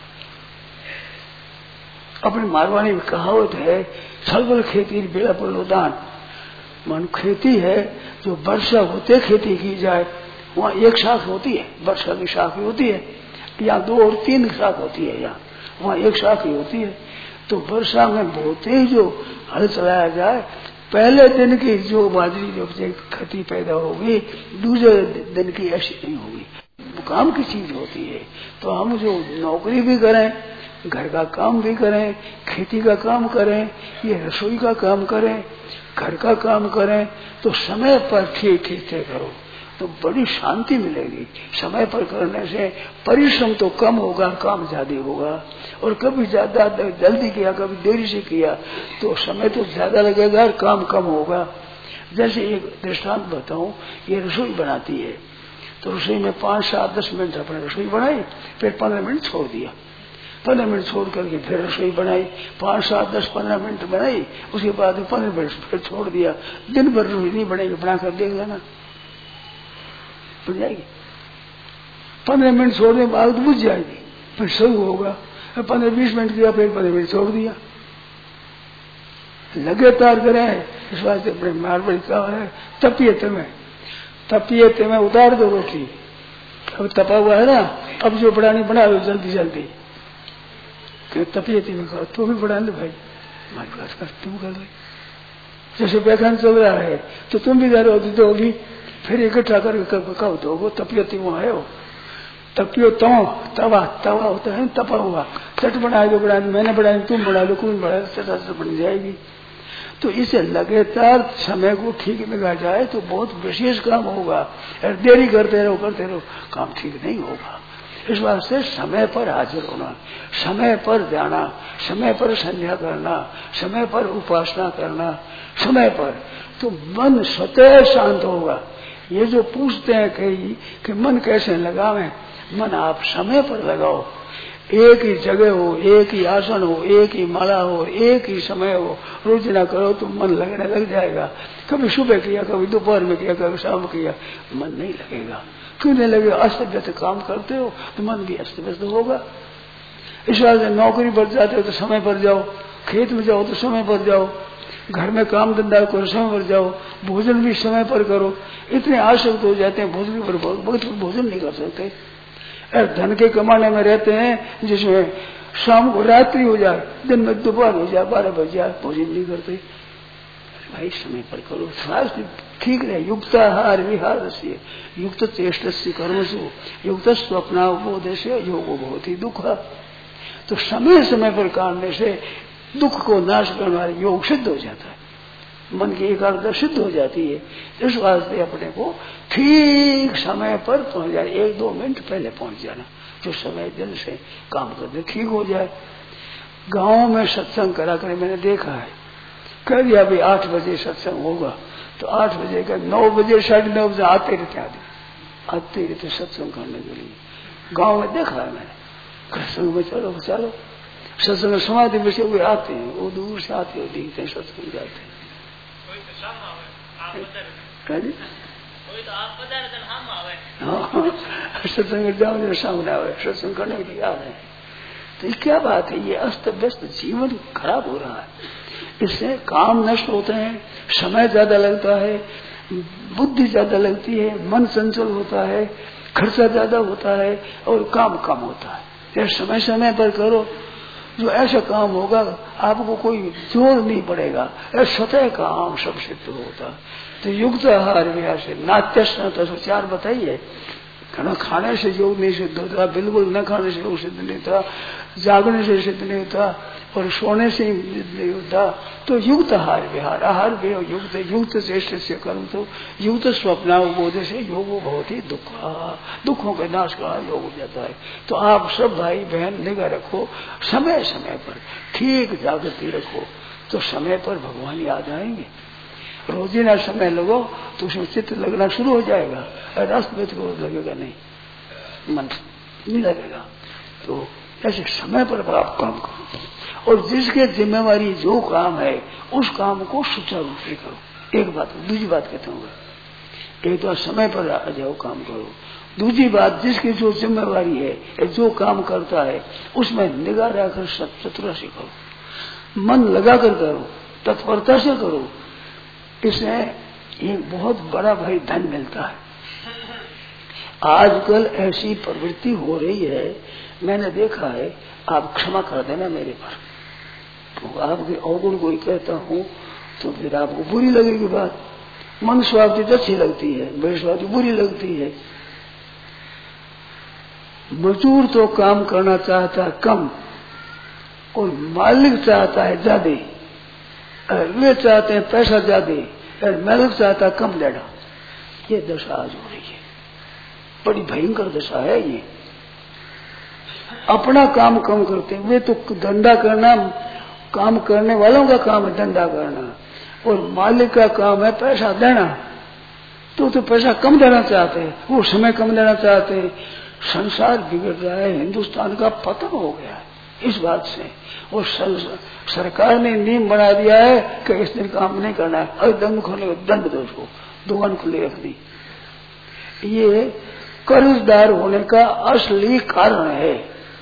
Speaker 2: अपनी मारवाड़ी में कहावत है, छलबल खेती बेड़ा पर लोदान। मन खेती है जो वर्षा होते खेती की जाए, वहाँ एक शाख होती है, वर्षा की शाख होती है, या दो और तीन शाख होती है, यहाँ वहाँ एक शाख ही होती है। तो वर्षा में बोते ही जो हल चलाया जाए, पहले दिन की जो बाजरी जो खेती पैदा होगी, दूसरे दिन की ऐसी नहीं होगी। काम की चीज होती है। तो हम जो नौकरी भी करें, घर का काम भी करें, खेती का काम करें, ये रसोई का काम करें, घर का काम करें, तो समय पर ठीक ठीक से करो तो बड़ी शांति मिलेगी। समय पर करने से परिश्रम तो कम होगा, काम ज्यादा होगा। और कभी ज्यादा जल्दी किया, कभी देरी से किया तो समय तो ज्यादा लगेगा और काम कम होगा। जैसे एक दृष्टांत बताऊं, ये रसोई बनाती है तो रसोई में पांच सात दस मिनट अपने रसोई बनाई, फिर पंद्रह मिनट छोड़ दिया, पंद्रह मिनट छोड़ करके फिर रसोई बनाई, पांच सात दस पंद्रह मिनट बनाई, उसके बाद पंद्रह मिनट फिर छोड़ दिया। दिन भर रसोई नहीं बनेगी, बनाकर देख लेना बुझ जाएगी। पंद्रह मिनट छोड़ने के बाद बुझ जाएगी, फिर शुरू होगा। पंद्रह बीस मिनट किया, फिर पंद्रह मिनट छोड़ दिया। लगातार करें, इस वास्ते अपने मारवाड़ी का है, तपिए तुम्हें तपिए तुम्हें उतार दो रोटी। अब तपा हुआ है ना, अब जो बढ़ानी बना लो जल्दी जल्दी। तपिए तुम्हें कहो, तू भी बढ़ा लो भाई, हमारी बात कर, तुम कर दो। जैसे व्याख्यान चल रहा है तो तुम भी घर होती तो होगी, फिर इकट्ठा करके कब तो वो तपियो तुम है वो तपियो तो तवा तवा होता है तपा हुआ, चट बनाए दो, बढ़ा मैंने बढ़ाई, तुम बढ़ा लो, कौन बढ़ाए, चट बन जाएगी। तो इसे लगातार समय को ठीक लगा जाए तो बहुत विशेष काम होगा। देरी करते रहो करते रहो काम ठीक नहीं होगा। इस वास्ते समय पर हाजिर होना, समय पर जाना, समय पर संध्या करना, समय पर उपासना करना, समय पर, तो मन स्वतः शांत होगा। ये जो पूछते हैं कई कि मन कैसे लगावें, मन आप समय पर लगाओ। एक ही जगह हो, एक ही आसन हो, एक ही माला हो, एक ही समय हो, रोज ना करो तो मन लगने लग जाएगा। कभी सुबह किया, कभी दोपहर में किया, कभी शाम किया, मन नहीं लगेगा। क्यों नहीं लगेगा? अस्त व्यस्त काम करते हो तो मन भी अस्त व्यस्त होगा। इस वास्ते नौकरी पर जाते हो तो समय पर जाओ, खेत में जाओ तो समय पर जाओ, घर में काम धंधा करो समय पर जाओ, भोजन भी समय पर करो। इतने आसक्त हो जाते हैं भोजन पर, बहुत भोजन नहीं कर सकते। धन के कमाने में रहते हैं जिसमें शाम को रात्रि हो जाए, दिन में दोपहर हो जाए, बारह बज जाए, भोजन नहीं करते। भाई समय पर करो, स्वास्थ्य ठीक रहे। युक्ताहार विहार से युक्त चेष्ट से कर्मसु युक्त स्वप्ना बोध से योग बहुत ही दुख। तो समय समय पर करने से दुख को नाश करने वाले योग सिद्ध हो जाता है, मन की एकाग्रता सिद्ध हो जाती है। इस वास्ते अपने को ठीक समय पर पहुंच जाए, एक दो मिनट पहले पहुंच जाना, जो समय दिल से काम करने ठीक हो जाए। गांव में सत्संग करा कर मैंने देखा है, कह दिया अभी आठ बजे सत्संग होगा तो आठ बजे का नौ बजे साढ़े नौ बजे आते रहते आदमी आते रहते सत्संग करने के लिए। गांव में देखा है मैंने, सत्संग में चलो चलो, सत्संग समाधि में से हुए आते हैं, वो दूर से आते हो दिखते हैं, सत्संग जाते हैं। सत्संग जाओ जो सामने आवे, सत्संग करने के लिए आ रहे हैं। तो ये क्या बात है? ये अस्त व्यस्त जीवन खराब हो रहा है, इससे काम नष्ट होते हैं, समय ज्यादा लगता है, बुद्धि ज्यादा लगती है, मन चंचल होता है, खर्चा ज्यादा होता है और काम कम होता है। समय समय पर करो, जो ऐसा काम होगा आपको कोई जोर नहीं पड़ेगा, स्वतः काम सब सिद्ध होता। तो युक्त आहार विहार से नाट्य चार बताइए, खाना खाने से योग नहीं सिद्ध होता, बिल्कुल न खाने से योग सिद्ध नहीं होता, जागने से सिद्ध नहीं होता और सोने से नहीं होता। तो युक्त आहार विहार, आहार भी युक्त युक्त चेष्ट से कर्म, तो युक्त स्वप्ना बोध से योग बहुत ही दुख, दुखों के नाश का योग हो जाता है। तो आप सब भाई बहन निगाह रखो, समय समय पर ठीक जागृति रखो, तो समय पर भगवान याद आएंगे। रोजीना समय लगो तो उसमें चित्त लगना शुरू हो जाएगा, और अस्त व्यस्त को लगेगा नहीं, मन नहीं लगेगा। तो ऐसे समय पर आप काम करो, और जिसके जिम्मेवारी जो काम है उस काम को सुचारू रूप से करो। एक बात। दूसरी बात कहता हूँ, एक तो समय पर आ जाओ, काम करो। दूसरी बात, जिसकी जो जिम्मेवारी है, जो काम करता है, उसमें निगाह रखकर चतुरा से करो, मन लगा कर करो, तत्परता से करो। इससे एक बहुत बड़ा भाई धन मिलता है। आजकल ऐसी प्रवृत्ति हो रही है, मैंने देखा है। आप क्षमा कर देना मेरे पर, तो आपके अवगुण कोई कहता हूँ तो फिर आपको बुरी लगेगी बात। मन स्वाभाविक अच्छी लगती है, बेस्वाभाविक बुरी लगती है। मजदूर तो काम करना चाहता है कम, और मालिक चाहता है ज्यादा। वे चाहते हैं पैसा ज्यादा, और मालिक चाहता है कम लेना। ये दशा आज हो रही है, बड़ी भयंकर दशा है ये। अपना काम कम करते हैं वे, तो धंधा करना काम करने वालों का काम है, धंधा करना, और मालिक का काम है पैसा देना। तो तो पैसा कम देना चाहते हैं, वो समय कम देना चाहते हैं। संसार बिगड़ रहा है, हिंदुस्तान का पतन हो गया है इस बात से। और सरकार ने नियम बना दिया है कि इस दिन काम नहीं करना है, अगर दंड खोले दंड दो, उसको दुकान खुली रखनी। ये कर्जदार होने का असली कारण है।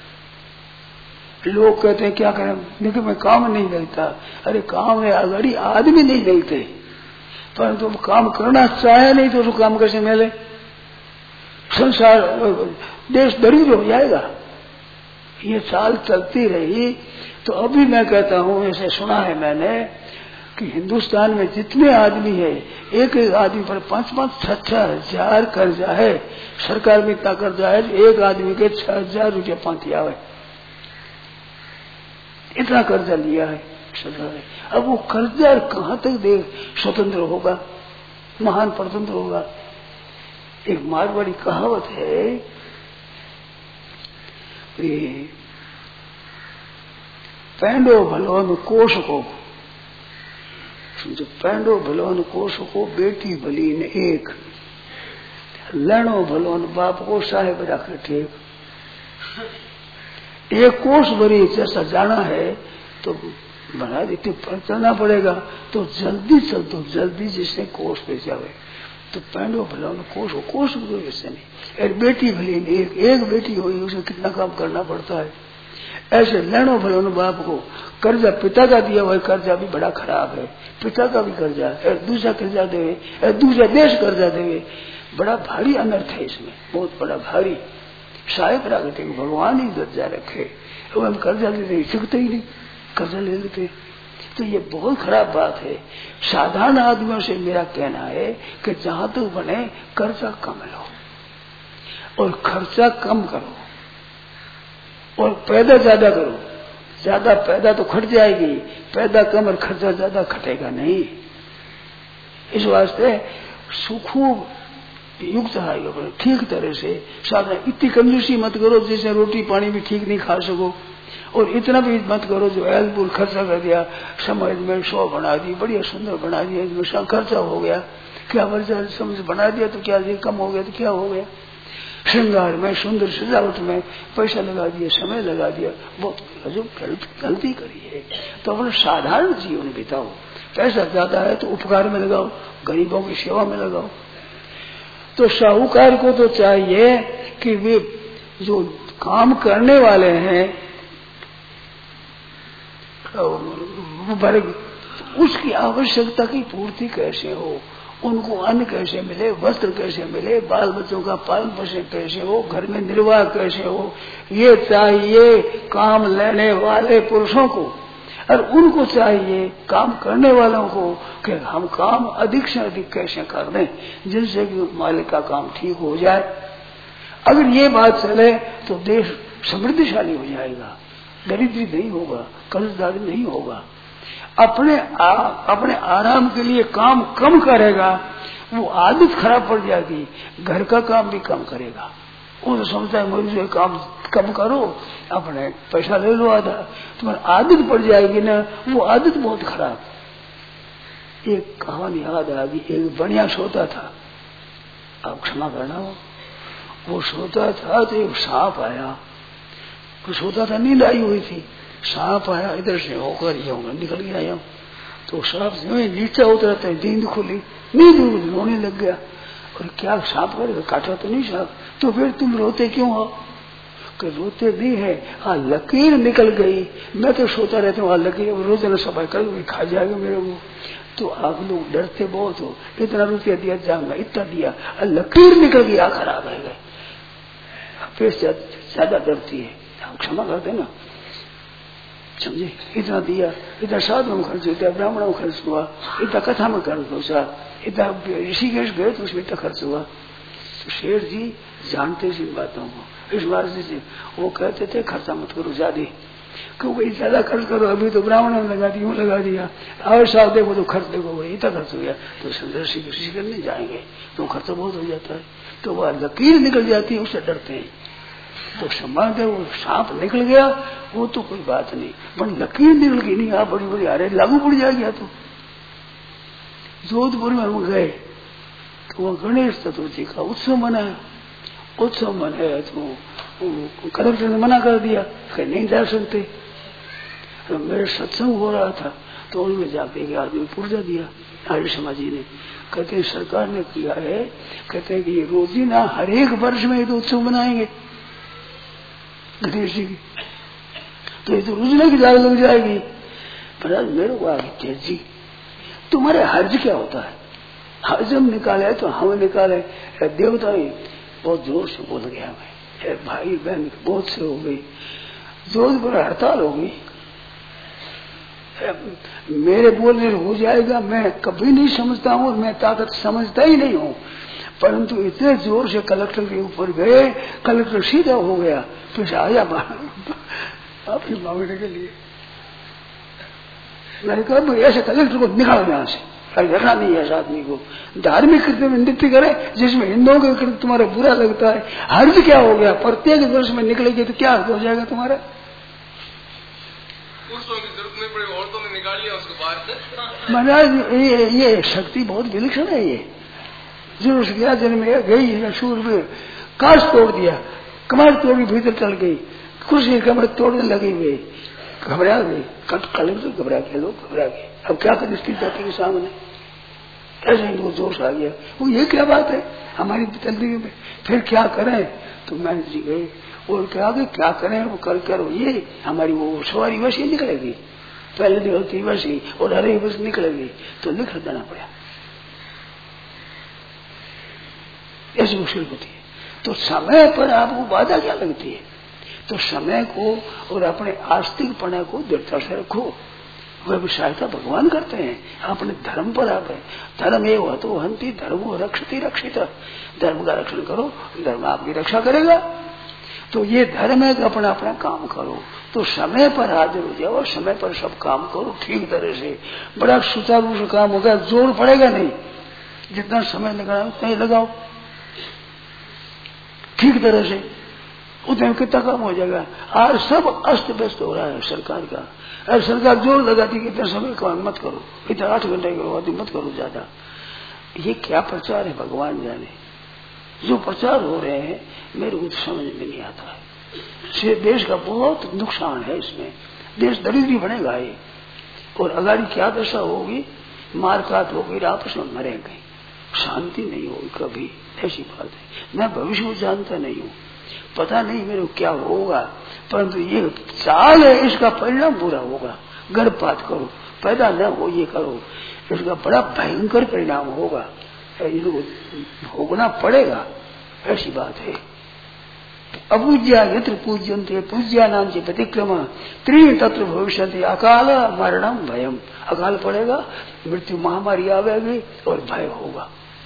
Speaker 2: लोग कहते हैं क्या करें, देखिए मैं काम नहीं मिलता। अरे काम है, अगड़ी आदमी नहीं मिलते, परंतु तो काम करना चाहे नहीं तो उसको काम कैसे मिले। संसार देश दरिद्र हो जाएगा। ये चाल चलती रही तो अभी मैं कहता हूँ, ऐसे सुना है मैंने कि हिंदुस्तान में जितने आदमी है, एक एक आदमी पर पांच पांच छह छह हजार कर्जा है। सरकार में इतना कर्जा है, एक आदमी के छह हजार रुपया पांति आवे, इतना कर्जा लिया है सरकार ने। अब वो कर्जा कहाँ तक दे स्वतंत्र होगा, महान परतंत्र होगा। एक मारवाड़ी कहावत है, पैंडो भलोन कोश को, समझो, पैंडो भलोन कोश को बेटी भली ने एक, लेनो भलोन बाप को साहेब रख ठीक। एक कोष भरी जैसा जाना है तो बना देते, चलना पड़ेगा तो जल्दी चल, तो जल्दी जिससे कोष पे जावे। तो पैंडो भला कोष हो, कोष वैसे नहीं। एक बेटी भली नहीं, एक, एक बेटी हुई उसे कितना काम करना पड़ता है। ऐसे लेनो भलो बाप को कर्जा, पिता का दिया हुआ कर्जा भी बड़ा खराब है, पिता का भी कर्जा है, दूसरा कर्जा देवे, दूसरा देश कर्जा देवे, बड़ा भारी अनर्थ है इसमें, बहुत बड़ा भारी। साहेब रागते भगवान ही दर्जा रखे, वो हम कर्जा लेते सकते ही नहीं, कर्जा ले लेते। तो ये बहुत खराब बात है। साधारण आदमियों से मेरा कहना है कि जहां तक बने कर्जा कम लो और खर्चा कम करो और पैदा ज्यादा करो। ज्यादा पैदा तो खट जाएगी, पैदा कम और खर्चा ज्यादा खटेगा नहीं। इस वास्ते सुखूब युक्त है, ठीक तरह से साधना। इतनी कंजूसी मत करो जैसे रोटी पानी भी ठीक नहीं खा सको, और इतना भी मत करो जो एलपुल खर्चा कर दिया, समाज में शो बना दी, बढ़िया सुंदर बना दिया, इसमें खर्चा हो गया, क्या वजह समझ बना दिया तो क्या ये कम हो गया तो क्या हो गया। श्रृंगार में, सुंदर सजावट में पैसा लगा दिया, समय लगा दिया, बहुत जो गलती करी है। तो अपना साधारण जीवन बिताओ। पैसा ज्यादा है तो उपकार में लगाओ, गरीबों की सेवा में लगाओ। तो साहूकार को तो चाहिए कि वे जो काम करने वाले हैं वर्ग, उसकी आवश्यकता की पूर्ति कैसे हो, उनको अन्न कैसे मिले, वस्त्र कैसे मिले, बाल बच्चों का पालन पोषण कैसे हो, घर में निर्वाह कैसे हो, ये चाहिए काम लेने वाले पुरुषों को। और उनको चाहिए काम करने वालों को कि हम काम अधिक से अधिक कैसे कर दें जिनसे कि मालिक का काम ठीक हो जाए। अगर ये बात चले तो देश समृद्धिशाली हो जाएगा, दरिद्री नहीं होगा, कर्जदारी नहीं होगा। अपने आ, अपने आराम के लिए काम कम करेगा, वो आदत खराब पड़ जाएगी, घर का काम भी कम करेगा। वो तो समझता है मुझे काम कम करो, अपने पैसा ले लो आधा, तुम्हारी आदत पड़ जाएगी ना, वो आदत बहुत खराब। एक कहानी याद आ गई, एक बढ़िया सोता था, आप क्षमा करना, हो वो सोता था तो एक सांप आया, वो सोता था, नींद आई हुई थी, सांप आया, इधर से होकर ये होकर निकल गया, तो सांप जो नीचे उतरा तो नींद खुली, नींद रोने लग गया। और क्या सांप करेगा, काटा तो नहीं सांप, तो फिर तुम रोते क्यों हो? कि रोते नहीं है, हाँ लकीर निकल गई, मैं तो सोता रहता हूँ हाँ लकीर रोज ना सफाई कर खा जाएगा मेरे को। तो आप लोग डरते बहुत हो, इतना रुपया दिया जाऊंगा, इतना दिया, लकीर निकल गई, आखिर आ गए, फिर ज्यादा डरती है, हम क्षमा कर देना, समझे? इतना दिया, इतना साधु में खर्च हुआ, ब्राह्मणों में खर्च हुआ, इतना कथा में खर्च हुआ, इतना ऋषिकेश गए तो उसमें इतना खर्च हुआ। तो शेर जी जानते सी बातों को, इस बार से वो कहते थे खर्चा मत करो ज्यादा, क्योंकि ज्यादा खर्च करो, अभी तो ब्राह्मणों ने लगा दिया, यूं लगा दिया, और साहब देखो तो खर्च देखो भाई इतना खर्च हो गया, तो ऋषि करने जाएंगे तो खर्चा बहुत हो जाता है, तो वह लकीर निकल जाती है, उससे डरते हैं। तो संभाल दे, वो सांप निकल गया वो तो कोई बात नहीं, पर लकीर निकल गई नहीं, आप बड़ी बड़ी आ रहे लागू पड़ जाएगी। तो जोधपुर में हम गए तो वह गणेश चतुर्थी का उत्सव मनाया, उत्सव मनाया तो कलेक्टर ने मना कर दिया कि नहीं जा सकते। तो मेरे सत्संग हो रहा था तो उनमें जाके एक आदमी पूर्जा दिया आर्य समाजी ने, कहते हैं सरकार ने किया है, कहते हैं कि ये रोजीना हर एक वर्ष में ये तो उत्सव मनाएंगे गणेश जी की, तो ये तो रोजीना की दाल लग जाएगी। पर आज मेरे को आगे जी तुम्हारे हर्ज क्या होता है, हर्ज हम निकाले तो हम निकाले, देवता ही बहुत जोर से बोल गया, मैं भाई बहन बहुत से हो गई, जोधपुर हड़ताल हो गई, मेरे बोलने हो जाएगा मैं कभी नहीं समझता हूँ, मैं ताकत समझता ही नहीं हूँ, परंतु इतने जोर से कलेक्टर के ऊपर गए, कलेक्टर सीधा हो गया, फिर आया आपकी मांगने के लिए। मैंने कहा ऐसे कलेक्टर को निकालो यहाँ से, रखना नहीं है इस आदमी को, धार्मिक कृत्य में नृत्य करे जिसमें हिंदुओं के कृत्य तुम्हारा बुरा लगता है, हर्ज क्या हो गया, प्रत्येक वर्ष में निकलेगी तो क्या हो जाएगा तुम्हारा?
Speaker 3: पुरुषों की जरूरत नहीं पड़ी, औरतों ने निकाल लिया उसको बाहर।
Speaker 2: महाराज ये ये शक्ति बहुत विलक्षण है, ये जोर से गया जन्म गई सूर में काश तोड़ दिया, कमर तोड़ी भीतर चल गई, कुर्सी कमर तोड़ने लगी हुई, घबरा गई, कलेक्टर घबरा गया, लोग घबरा गए, अब क्या करें स्थिति जाति के सामने, कैसे इनको जोश आ गया, वो ये क्या बात है हमारी जिंदगी में, फिर क्या करें? तो मैंने जी गए और क्या कि क्या करें, वो कर करो ये हमारी वो सवारी वैसी निकलेगी, पहले निकलती वैसी और हरे बस निकलेगी, तो लिख देना पड़ा, ऐसी मुश्किल होती है। तो समय पर आपको बाधा क्या लगती है? तो समय को और अपने आस्तिकपने को दृढ़ता से रखो, वह भी सहायता भगवान करते हैं, अपने धर्म पर आप है, धर्म ये हो तो हंती धर्मो रक्षति रक्षित, धर्म का रक्षण करो, धर्म आपकी रक्षा करेगा। तो ये धर्म है कि अपना अपना काम करो, तो समय पर हाजिर हो जाओ, समय पर सब काम करो ठीक तरह से, बड़ा सुचारू से काम होगा, जोर पड़ेगा नहीं, जितना समय लगाओ उतना ही लगाओ ठीक तरह से, उतने कितना काम हो जाएगा। आज सब अस्त व्यस्त हो रहा है सरकार का, अरे सरकार जोर लगाती कि इतना समय काम मत करो, इतना आठ घंटे करो, आदि मत करो ज्यादा, ये क्या प्रचार है भगवान जाने। जो प्रचार हो रहे हैं मेरे को समझ में नहीं आता है, देश का बहुत नुकसान है इसमें, देश दरिद्री बनेगा ये, और अगाड़ी क्या दशा होगी, मारकाट होगी, आपस में मरेंगे, शांति नहीं होगी कभी, ऐसी बात है। मैं भविष्य को जानता नहीं हूँ, पता नहीं मेरे को क्या होगा, परंतु ये चाल है इसका परिणाम बुरा होगा, गर्भपात करो, पैदा न हो ये करो, इसका बड़ा भयंकर परिणाम होगा, इनको भोगना पड़ेगा, ऐसी बात है। अपूज्या यत्र पूज्यन्ते पूज्या नाम से व्यतिक्रम त्रीन तत्र भविष्यन्ते अकाल मरणम भयम, अकाल पड़ेगा, मृत्यु महामारी आवेगी और भय होगा।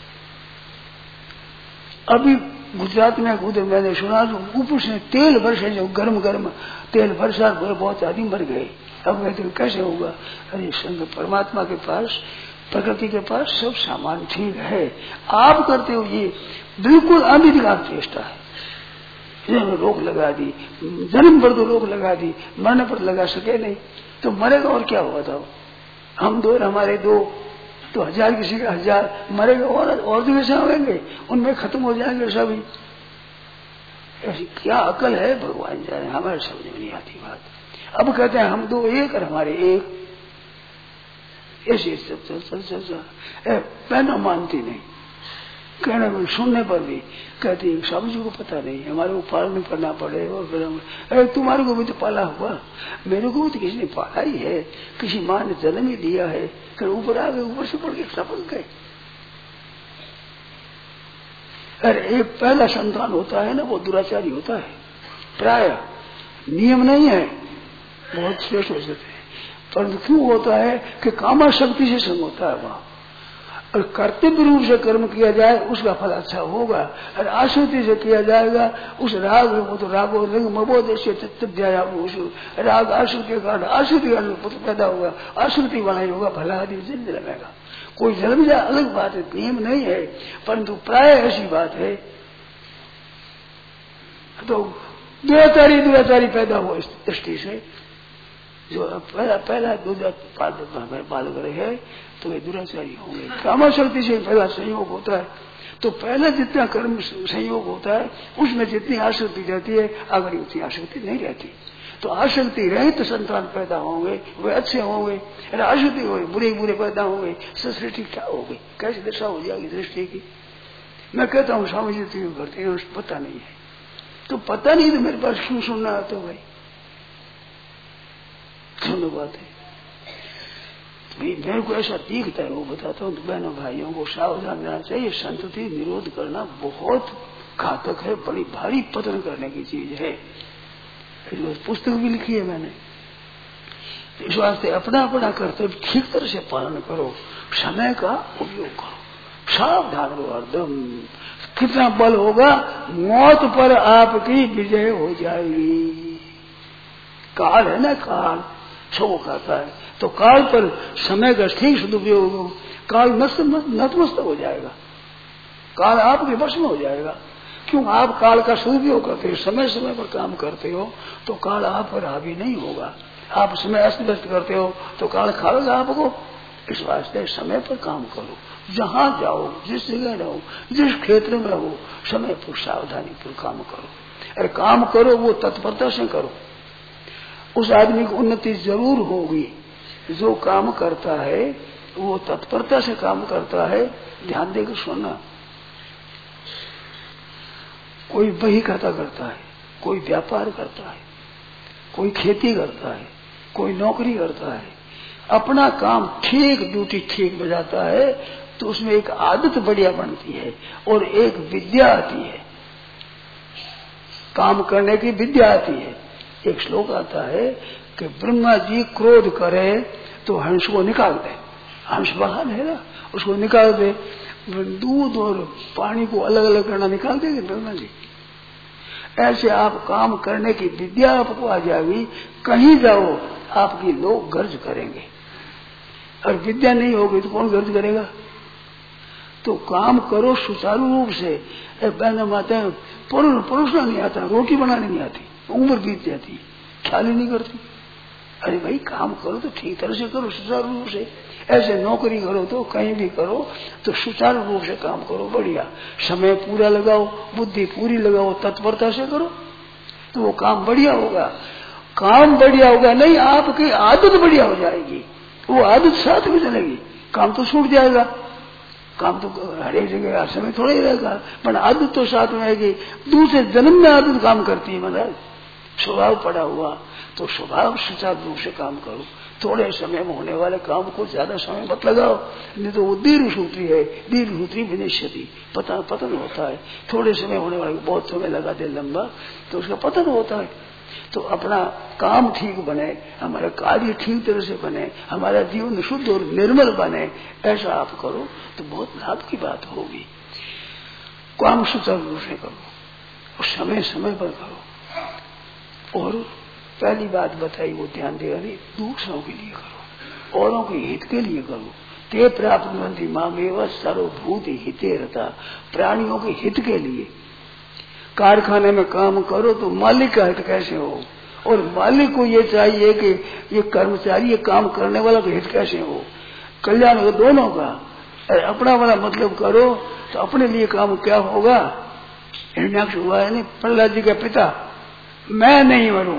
Speaker 2: अभी गुजरात में खुद मैंने सुना जो ऊपर से तेल वर्षे, जो गर्म गर्म तेल वर्षा बहुत आदमी मर गए, अब कहते तो कैसे होगा? अरे संग परमात्मा के पास, प्रकृति के पास सब सामान ठीक है, आप करते हो ये बिल्कुल अनिधिकार चेष्टा है, इसमें रोक लगा दी, जन्म पर तो रोक लगा दी, मरने पर लगा सके नहीं, तो मरेगा और क्या हुआ था? हम दो हमारे दो तो हजार किसी का हजार मरेगा, और और जो वैसे आएंगे उनमें खत्म हो जाएंगे सभी। ऐसी क्या अकल है भगवान जाने, हमारे समझ में नहीं आती बात। अब कहते हैं हम दो एक और हमारे एक, ऐसे चल चल चल चल चल पहना मानती नहीं, कहने में सुनने पर भी कहती है स्वामी जी को पता नहीं, हमारे को पालन करना पड़े। और फिर तुम्हारे को भी तो पाला हुआ, मेरे को भी तो किसी ने पाला ही है, किसी माँ ने जन्म ही दिया है। फिर ऊपर आ गए, ऊपर से पड़ के सपन गए। अरे एक पहला संतान होता है ना, वो दुराचारी होता है, प्राय नियम नहीं है, बहुत श्रेष्ठ हो जाते हैं। परंतु क्यों होता है कि कामा शक्ति से संग होता है वहां, और कर्तव्य रूप से कर्म किया जाए उसका फल अच्छा होगा, और आश्रुति से किया जाएगा उस राग वो तो रागो रंग मबोध से राग आश्रुति के कारण आश्रुति का पुत्र पैदा होगा, आश्रुति वाला ही होगा, भला आदमी जन्म जन्मेगा। कोई जन्म जाए अलग बात है, नियम नहीं है, परंतु प्राय ऐसी बात है। तो दुराचारी दुराचारी पैदा हुआ इस दृष्टि से, जो पहला पहला पाल करे है तो वे दुराचारी होंगे। कामा शक्ति से पहला संयोग होता है, तो पहले जितना कर्म संयोग होता है उसमें जितनी आसक्ति रहती है आगे उतनी आसक्ति नहीं रहती। तो आसक्ति रहित तो संतान पैदा होंगे, वे अच्छे होंगे, आसक्ति हो बुरे बुरे पैदा होंगे, सृष्टि क्या होगी, कैसी दशा हो जाएगी दृष्टि की। मैं कहता हूँ स्वामी जी तुम करते हैं, पता नहीं है, तो पता नहीं तो मेरे पास क्यों सुनना आता भाई, सुनो बात है। मेरे को ऐसा दिखता है वो बताता हूँ, तो बहनों भाइयों को सावधान रहना चाहिए। संतति निरोध करना बहुत घातक है, बड़ी भारी पतन करने की चीज है। पुस्तक भी लिखी है मैंने। इस वास्ते अपना अपना कर्तव्य ठीक तरह से पालन करो, समय का उपयोग करो, सावधान रहो हरदम। कितना बल होगा, मौत पर आपकी विजय हो जाएगी। काल है ना, काल छो खाता है, तो काल पर समय का ठीक सदुपयोग हो, काल नतमस्तक हो जाएगा, काल आपके वश में हो जाएगा। क्यों? आप काल का सदुपयोग करते हो, समय समय पर काम करते हो, तो काल आप पर हावी नहीं होगा। आप समय अस्त व्यस्त करते हो तो काल खाएगा आपको। इस वास्ते समय पर काम करो, जहां जाओ, जिस जगह रहो, जिस क्षेत्र में रहो, समय पर सावधानी पर काम करो। अरे काम करो वो तत्परता से करो, उस आदमी की उन्नति जरूर होगी। जो काम करता है वो तत्परता से काम करता है। ध्यान देकर सुनना, कोई बही खाता करता है, कोई व्यापार करता है, कोई खेती करता है, कोई नौकरी करता है, अपना काम ठीक ड्यूटी ठीक बजाता है, तो उसमें एक आदत बढ़िया बनती है और एक विद्या आती है, काम करने की विद्या आती है। एक श्लोक आता है कि ब्रह्मा जी क्रोध करे तो हंस को निकाल दे, हंस बाहर है ना, उसको निकाल दे। दूध और पानी को अलग अलग करना निकाल देंगे ब्रह्मा जी। ऐसे आप काम करने की विद्या आपको आ जाएगी, कहीं जाओ आपकी लोग गर्ज करेंगे। और विद्या नहीं होगी तो कौन गर्ज करेगा? तो काम करो सुचारू रूप से। बहन माता पुरुष पुरुष नहीं आता, रोटी बनाने नहीं आती, उम्र बीत जाती, ख्याल ही नहीं करती। अरे भाई काम करो तो ठीक तरह से करो, सुचारू रूप से। ऐसे नौकरी करो तो कहीं भी करो तो सुचारू रूप से काम करो, बढ़िया समय पूरा लगाओ, बुद्धि पूरी लगाओ, तत्परता से करो, तो वो काम बढ़िया होगा। काम बढ़िया होगा नहीं, आपकी आदत बढ़िया हो जाएगी, वो आदत साथ में चलेगी, काम तो छूट जाएगा। काम तो हर एक जगह हर समय थोड़ा ही रहेगा, पर आदत तो साथ में आएगी। दूसरे जन्म में आदत काम करती है, मतलब स्वभाव पड़ा हुआ, तो स्वभाव सुचारू रूप से काम करो। थोड़े समय में होने वाले काम को ज्यादा समय मत लगाओ, नहीं तो वो दीर्घ सूत्री है, दीर्घ सूत्री विनिश्यति, पतन पतन होता है। थोड़े समय होने वाले बहुत समय लगा दे लंबा तो उसका पतन होता है। तो अपना काम ठीक बने, हमारा कार्य ठीक तरह से बने, हमारा जीवन शुद्ध और निर्मल बने, ऐसा आप करो तो बहुत लाभ की बात होगी। काम सुचारू रूप से करो और समय समय पर करो। और पहली बात बताई वो ध्यान देगा नहीं, दूसरों के लिए करो, औरों के हित के लिए करो। ते प्राप्त मंत्री मामेव सर्वभूत हिते रहता, प्राणियों के हित के लिए। कारखाने में काम करो तो मालिक का हित कैसे हो, और मालिक को ये चाहिए कि ये कर्मचारी ये काम करने वाला का हित कैसे हो, कल्याण हो दोनों का। अपना वाला मतलब करो तो अपने लिए काम क्या होगा। हिरण्याक्ष हुआ है नहीं, प्रहलाद जी का पिता, मैं नहीं मरूं,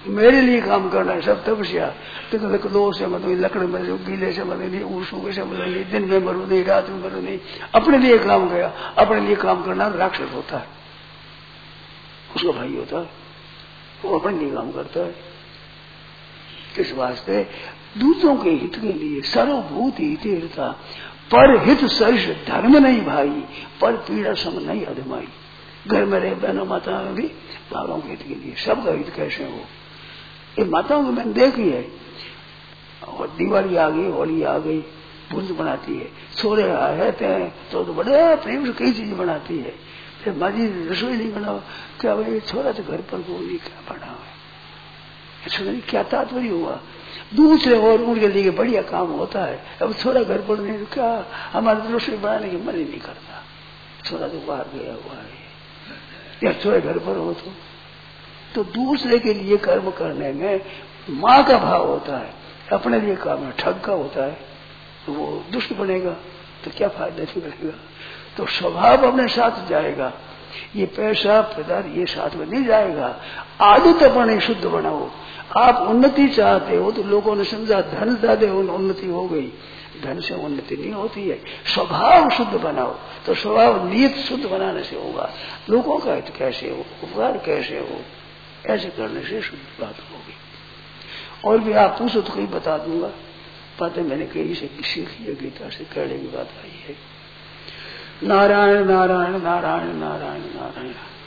Speaker 2: मेरे लिए काम करना है, सब तपस्या। तो लो से मतलब लकड़ में गीले से मतलब नहीं, ऊसू से मतलब नहीं, दिन में मरू नहीं, रात में मरू नहीं, अपने लिए काम गया। अपने लिए काम करना राक्षस होता है, उसका भाई होता है, वो अपने लिए काम करता है। इस वास्ते दूसरों के हित के लिए सर्वभूत हित हिता, पर हित सरिष धर्म नहीं भाई, पर पीड़ा सम नहीं अधमाई। घर में रहे बहनों माताओं में भी बालों के हित के लिए सबका हित कैसे हो, ये माताओं को मैंने देखी है। और दिवाली आ गई, होली आ गई, बुंद बनाती है, छोरे रहते हैं तो, तो बड़े प्रेम से कई चीजें बनाती है। फिर माजी रसोई नहीं बनाओ, क्या भाई छोरा तो घर पर बोली क्या बनाओ, अच्छा नहीं क्या तात्पर्य हुआ। दूसरे और उनके लिए बढ़िया काम होता है। अब छोरा घर पर नहीं तो क्या, हमारे रसोई बनाने की मन ही नहीं करता, छोरा तो बाहर गया हुआ है, या छोरे घर पर हो तो तो दूसरे के लिए कर्म करने में माँ का भाव होता है, अपने लिए काम ठग का होता है, तो वो दुष्ट बनेगा तो क्या फायदा नहीं बनेगा। तो स्वभाव अपने साथ जाएगा, ये पैसा पदार्थ ये साथ में नहीं जाएगा। आदत अपने शुद्ध बनाओ। आप उन्नति चाहते हो तो लोगों ने समझा धन ज्यादा उन्नति हो गई, धन से उन्नति नहीं होती है। स्वभाव शुद्ध बनाओ, तो स्वभाव नियत शुद्ध बनाने से होगा। लोगों का हित कैसे हो, उपकार कैसे हो, ऐसे करने से शुद्ध बात होगी। और भी आप पूछो तो कहीं बता दूंगा, बातें मैंने कहीं से सीखी है, गीता से कहने की बात आई है। नारायण नारायण नारायण नारायण नारायण।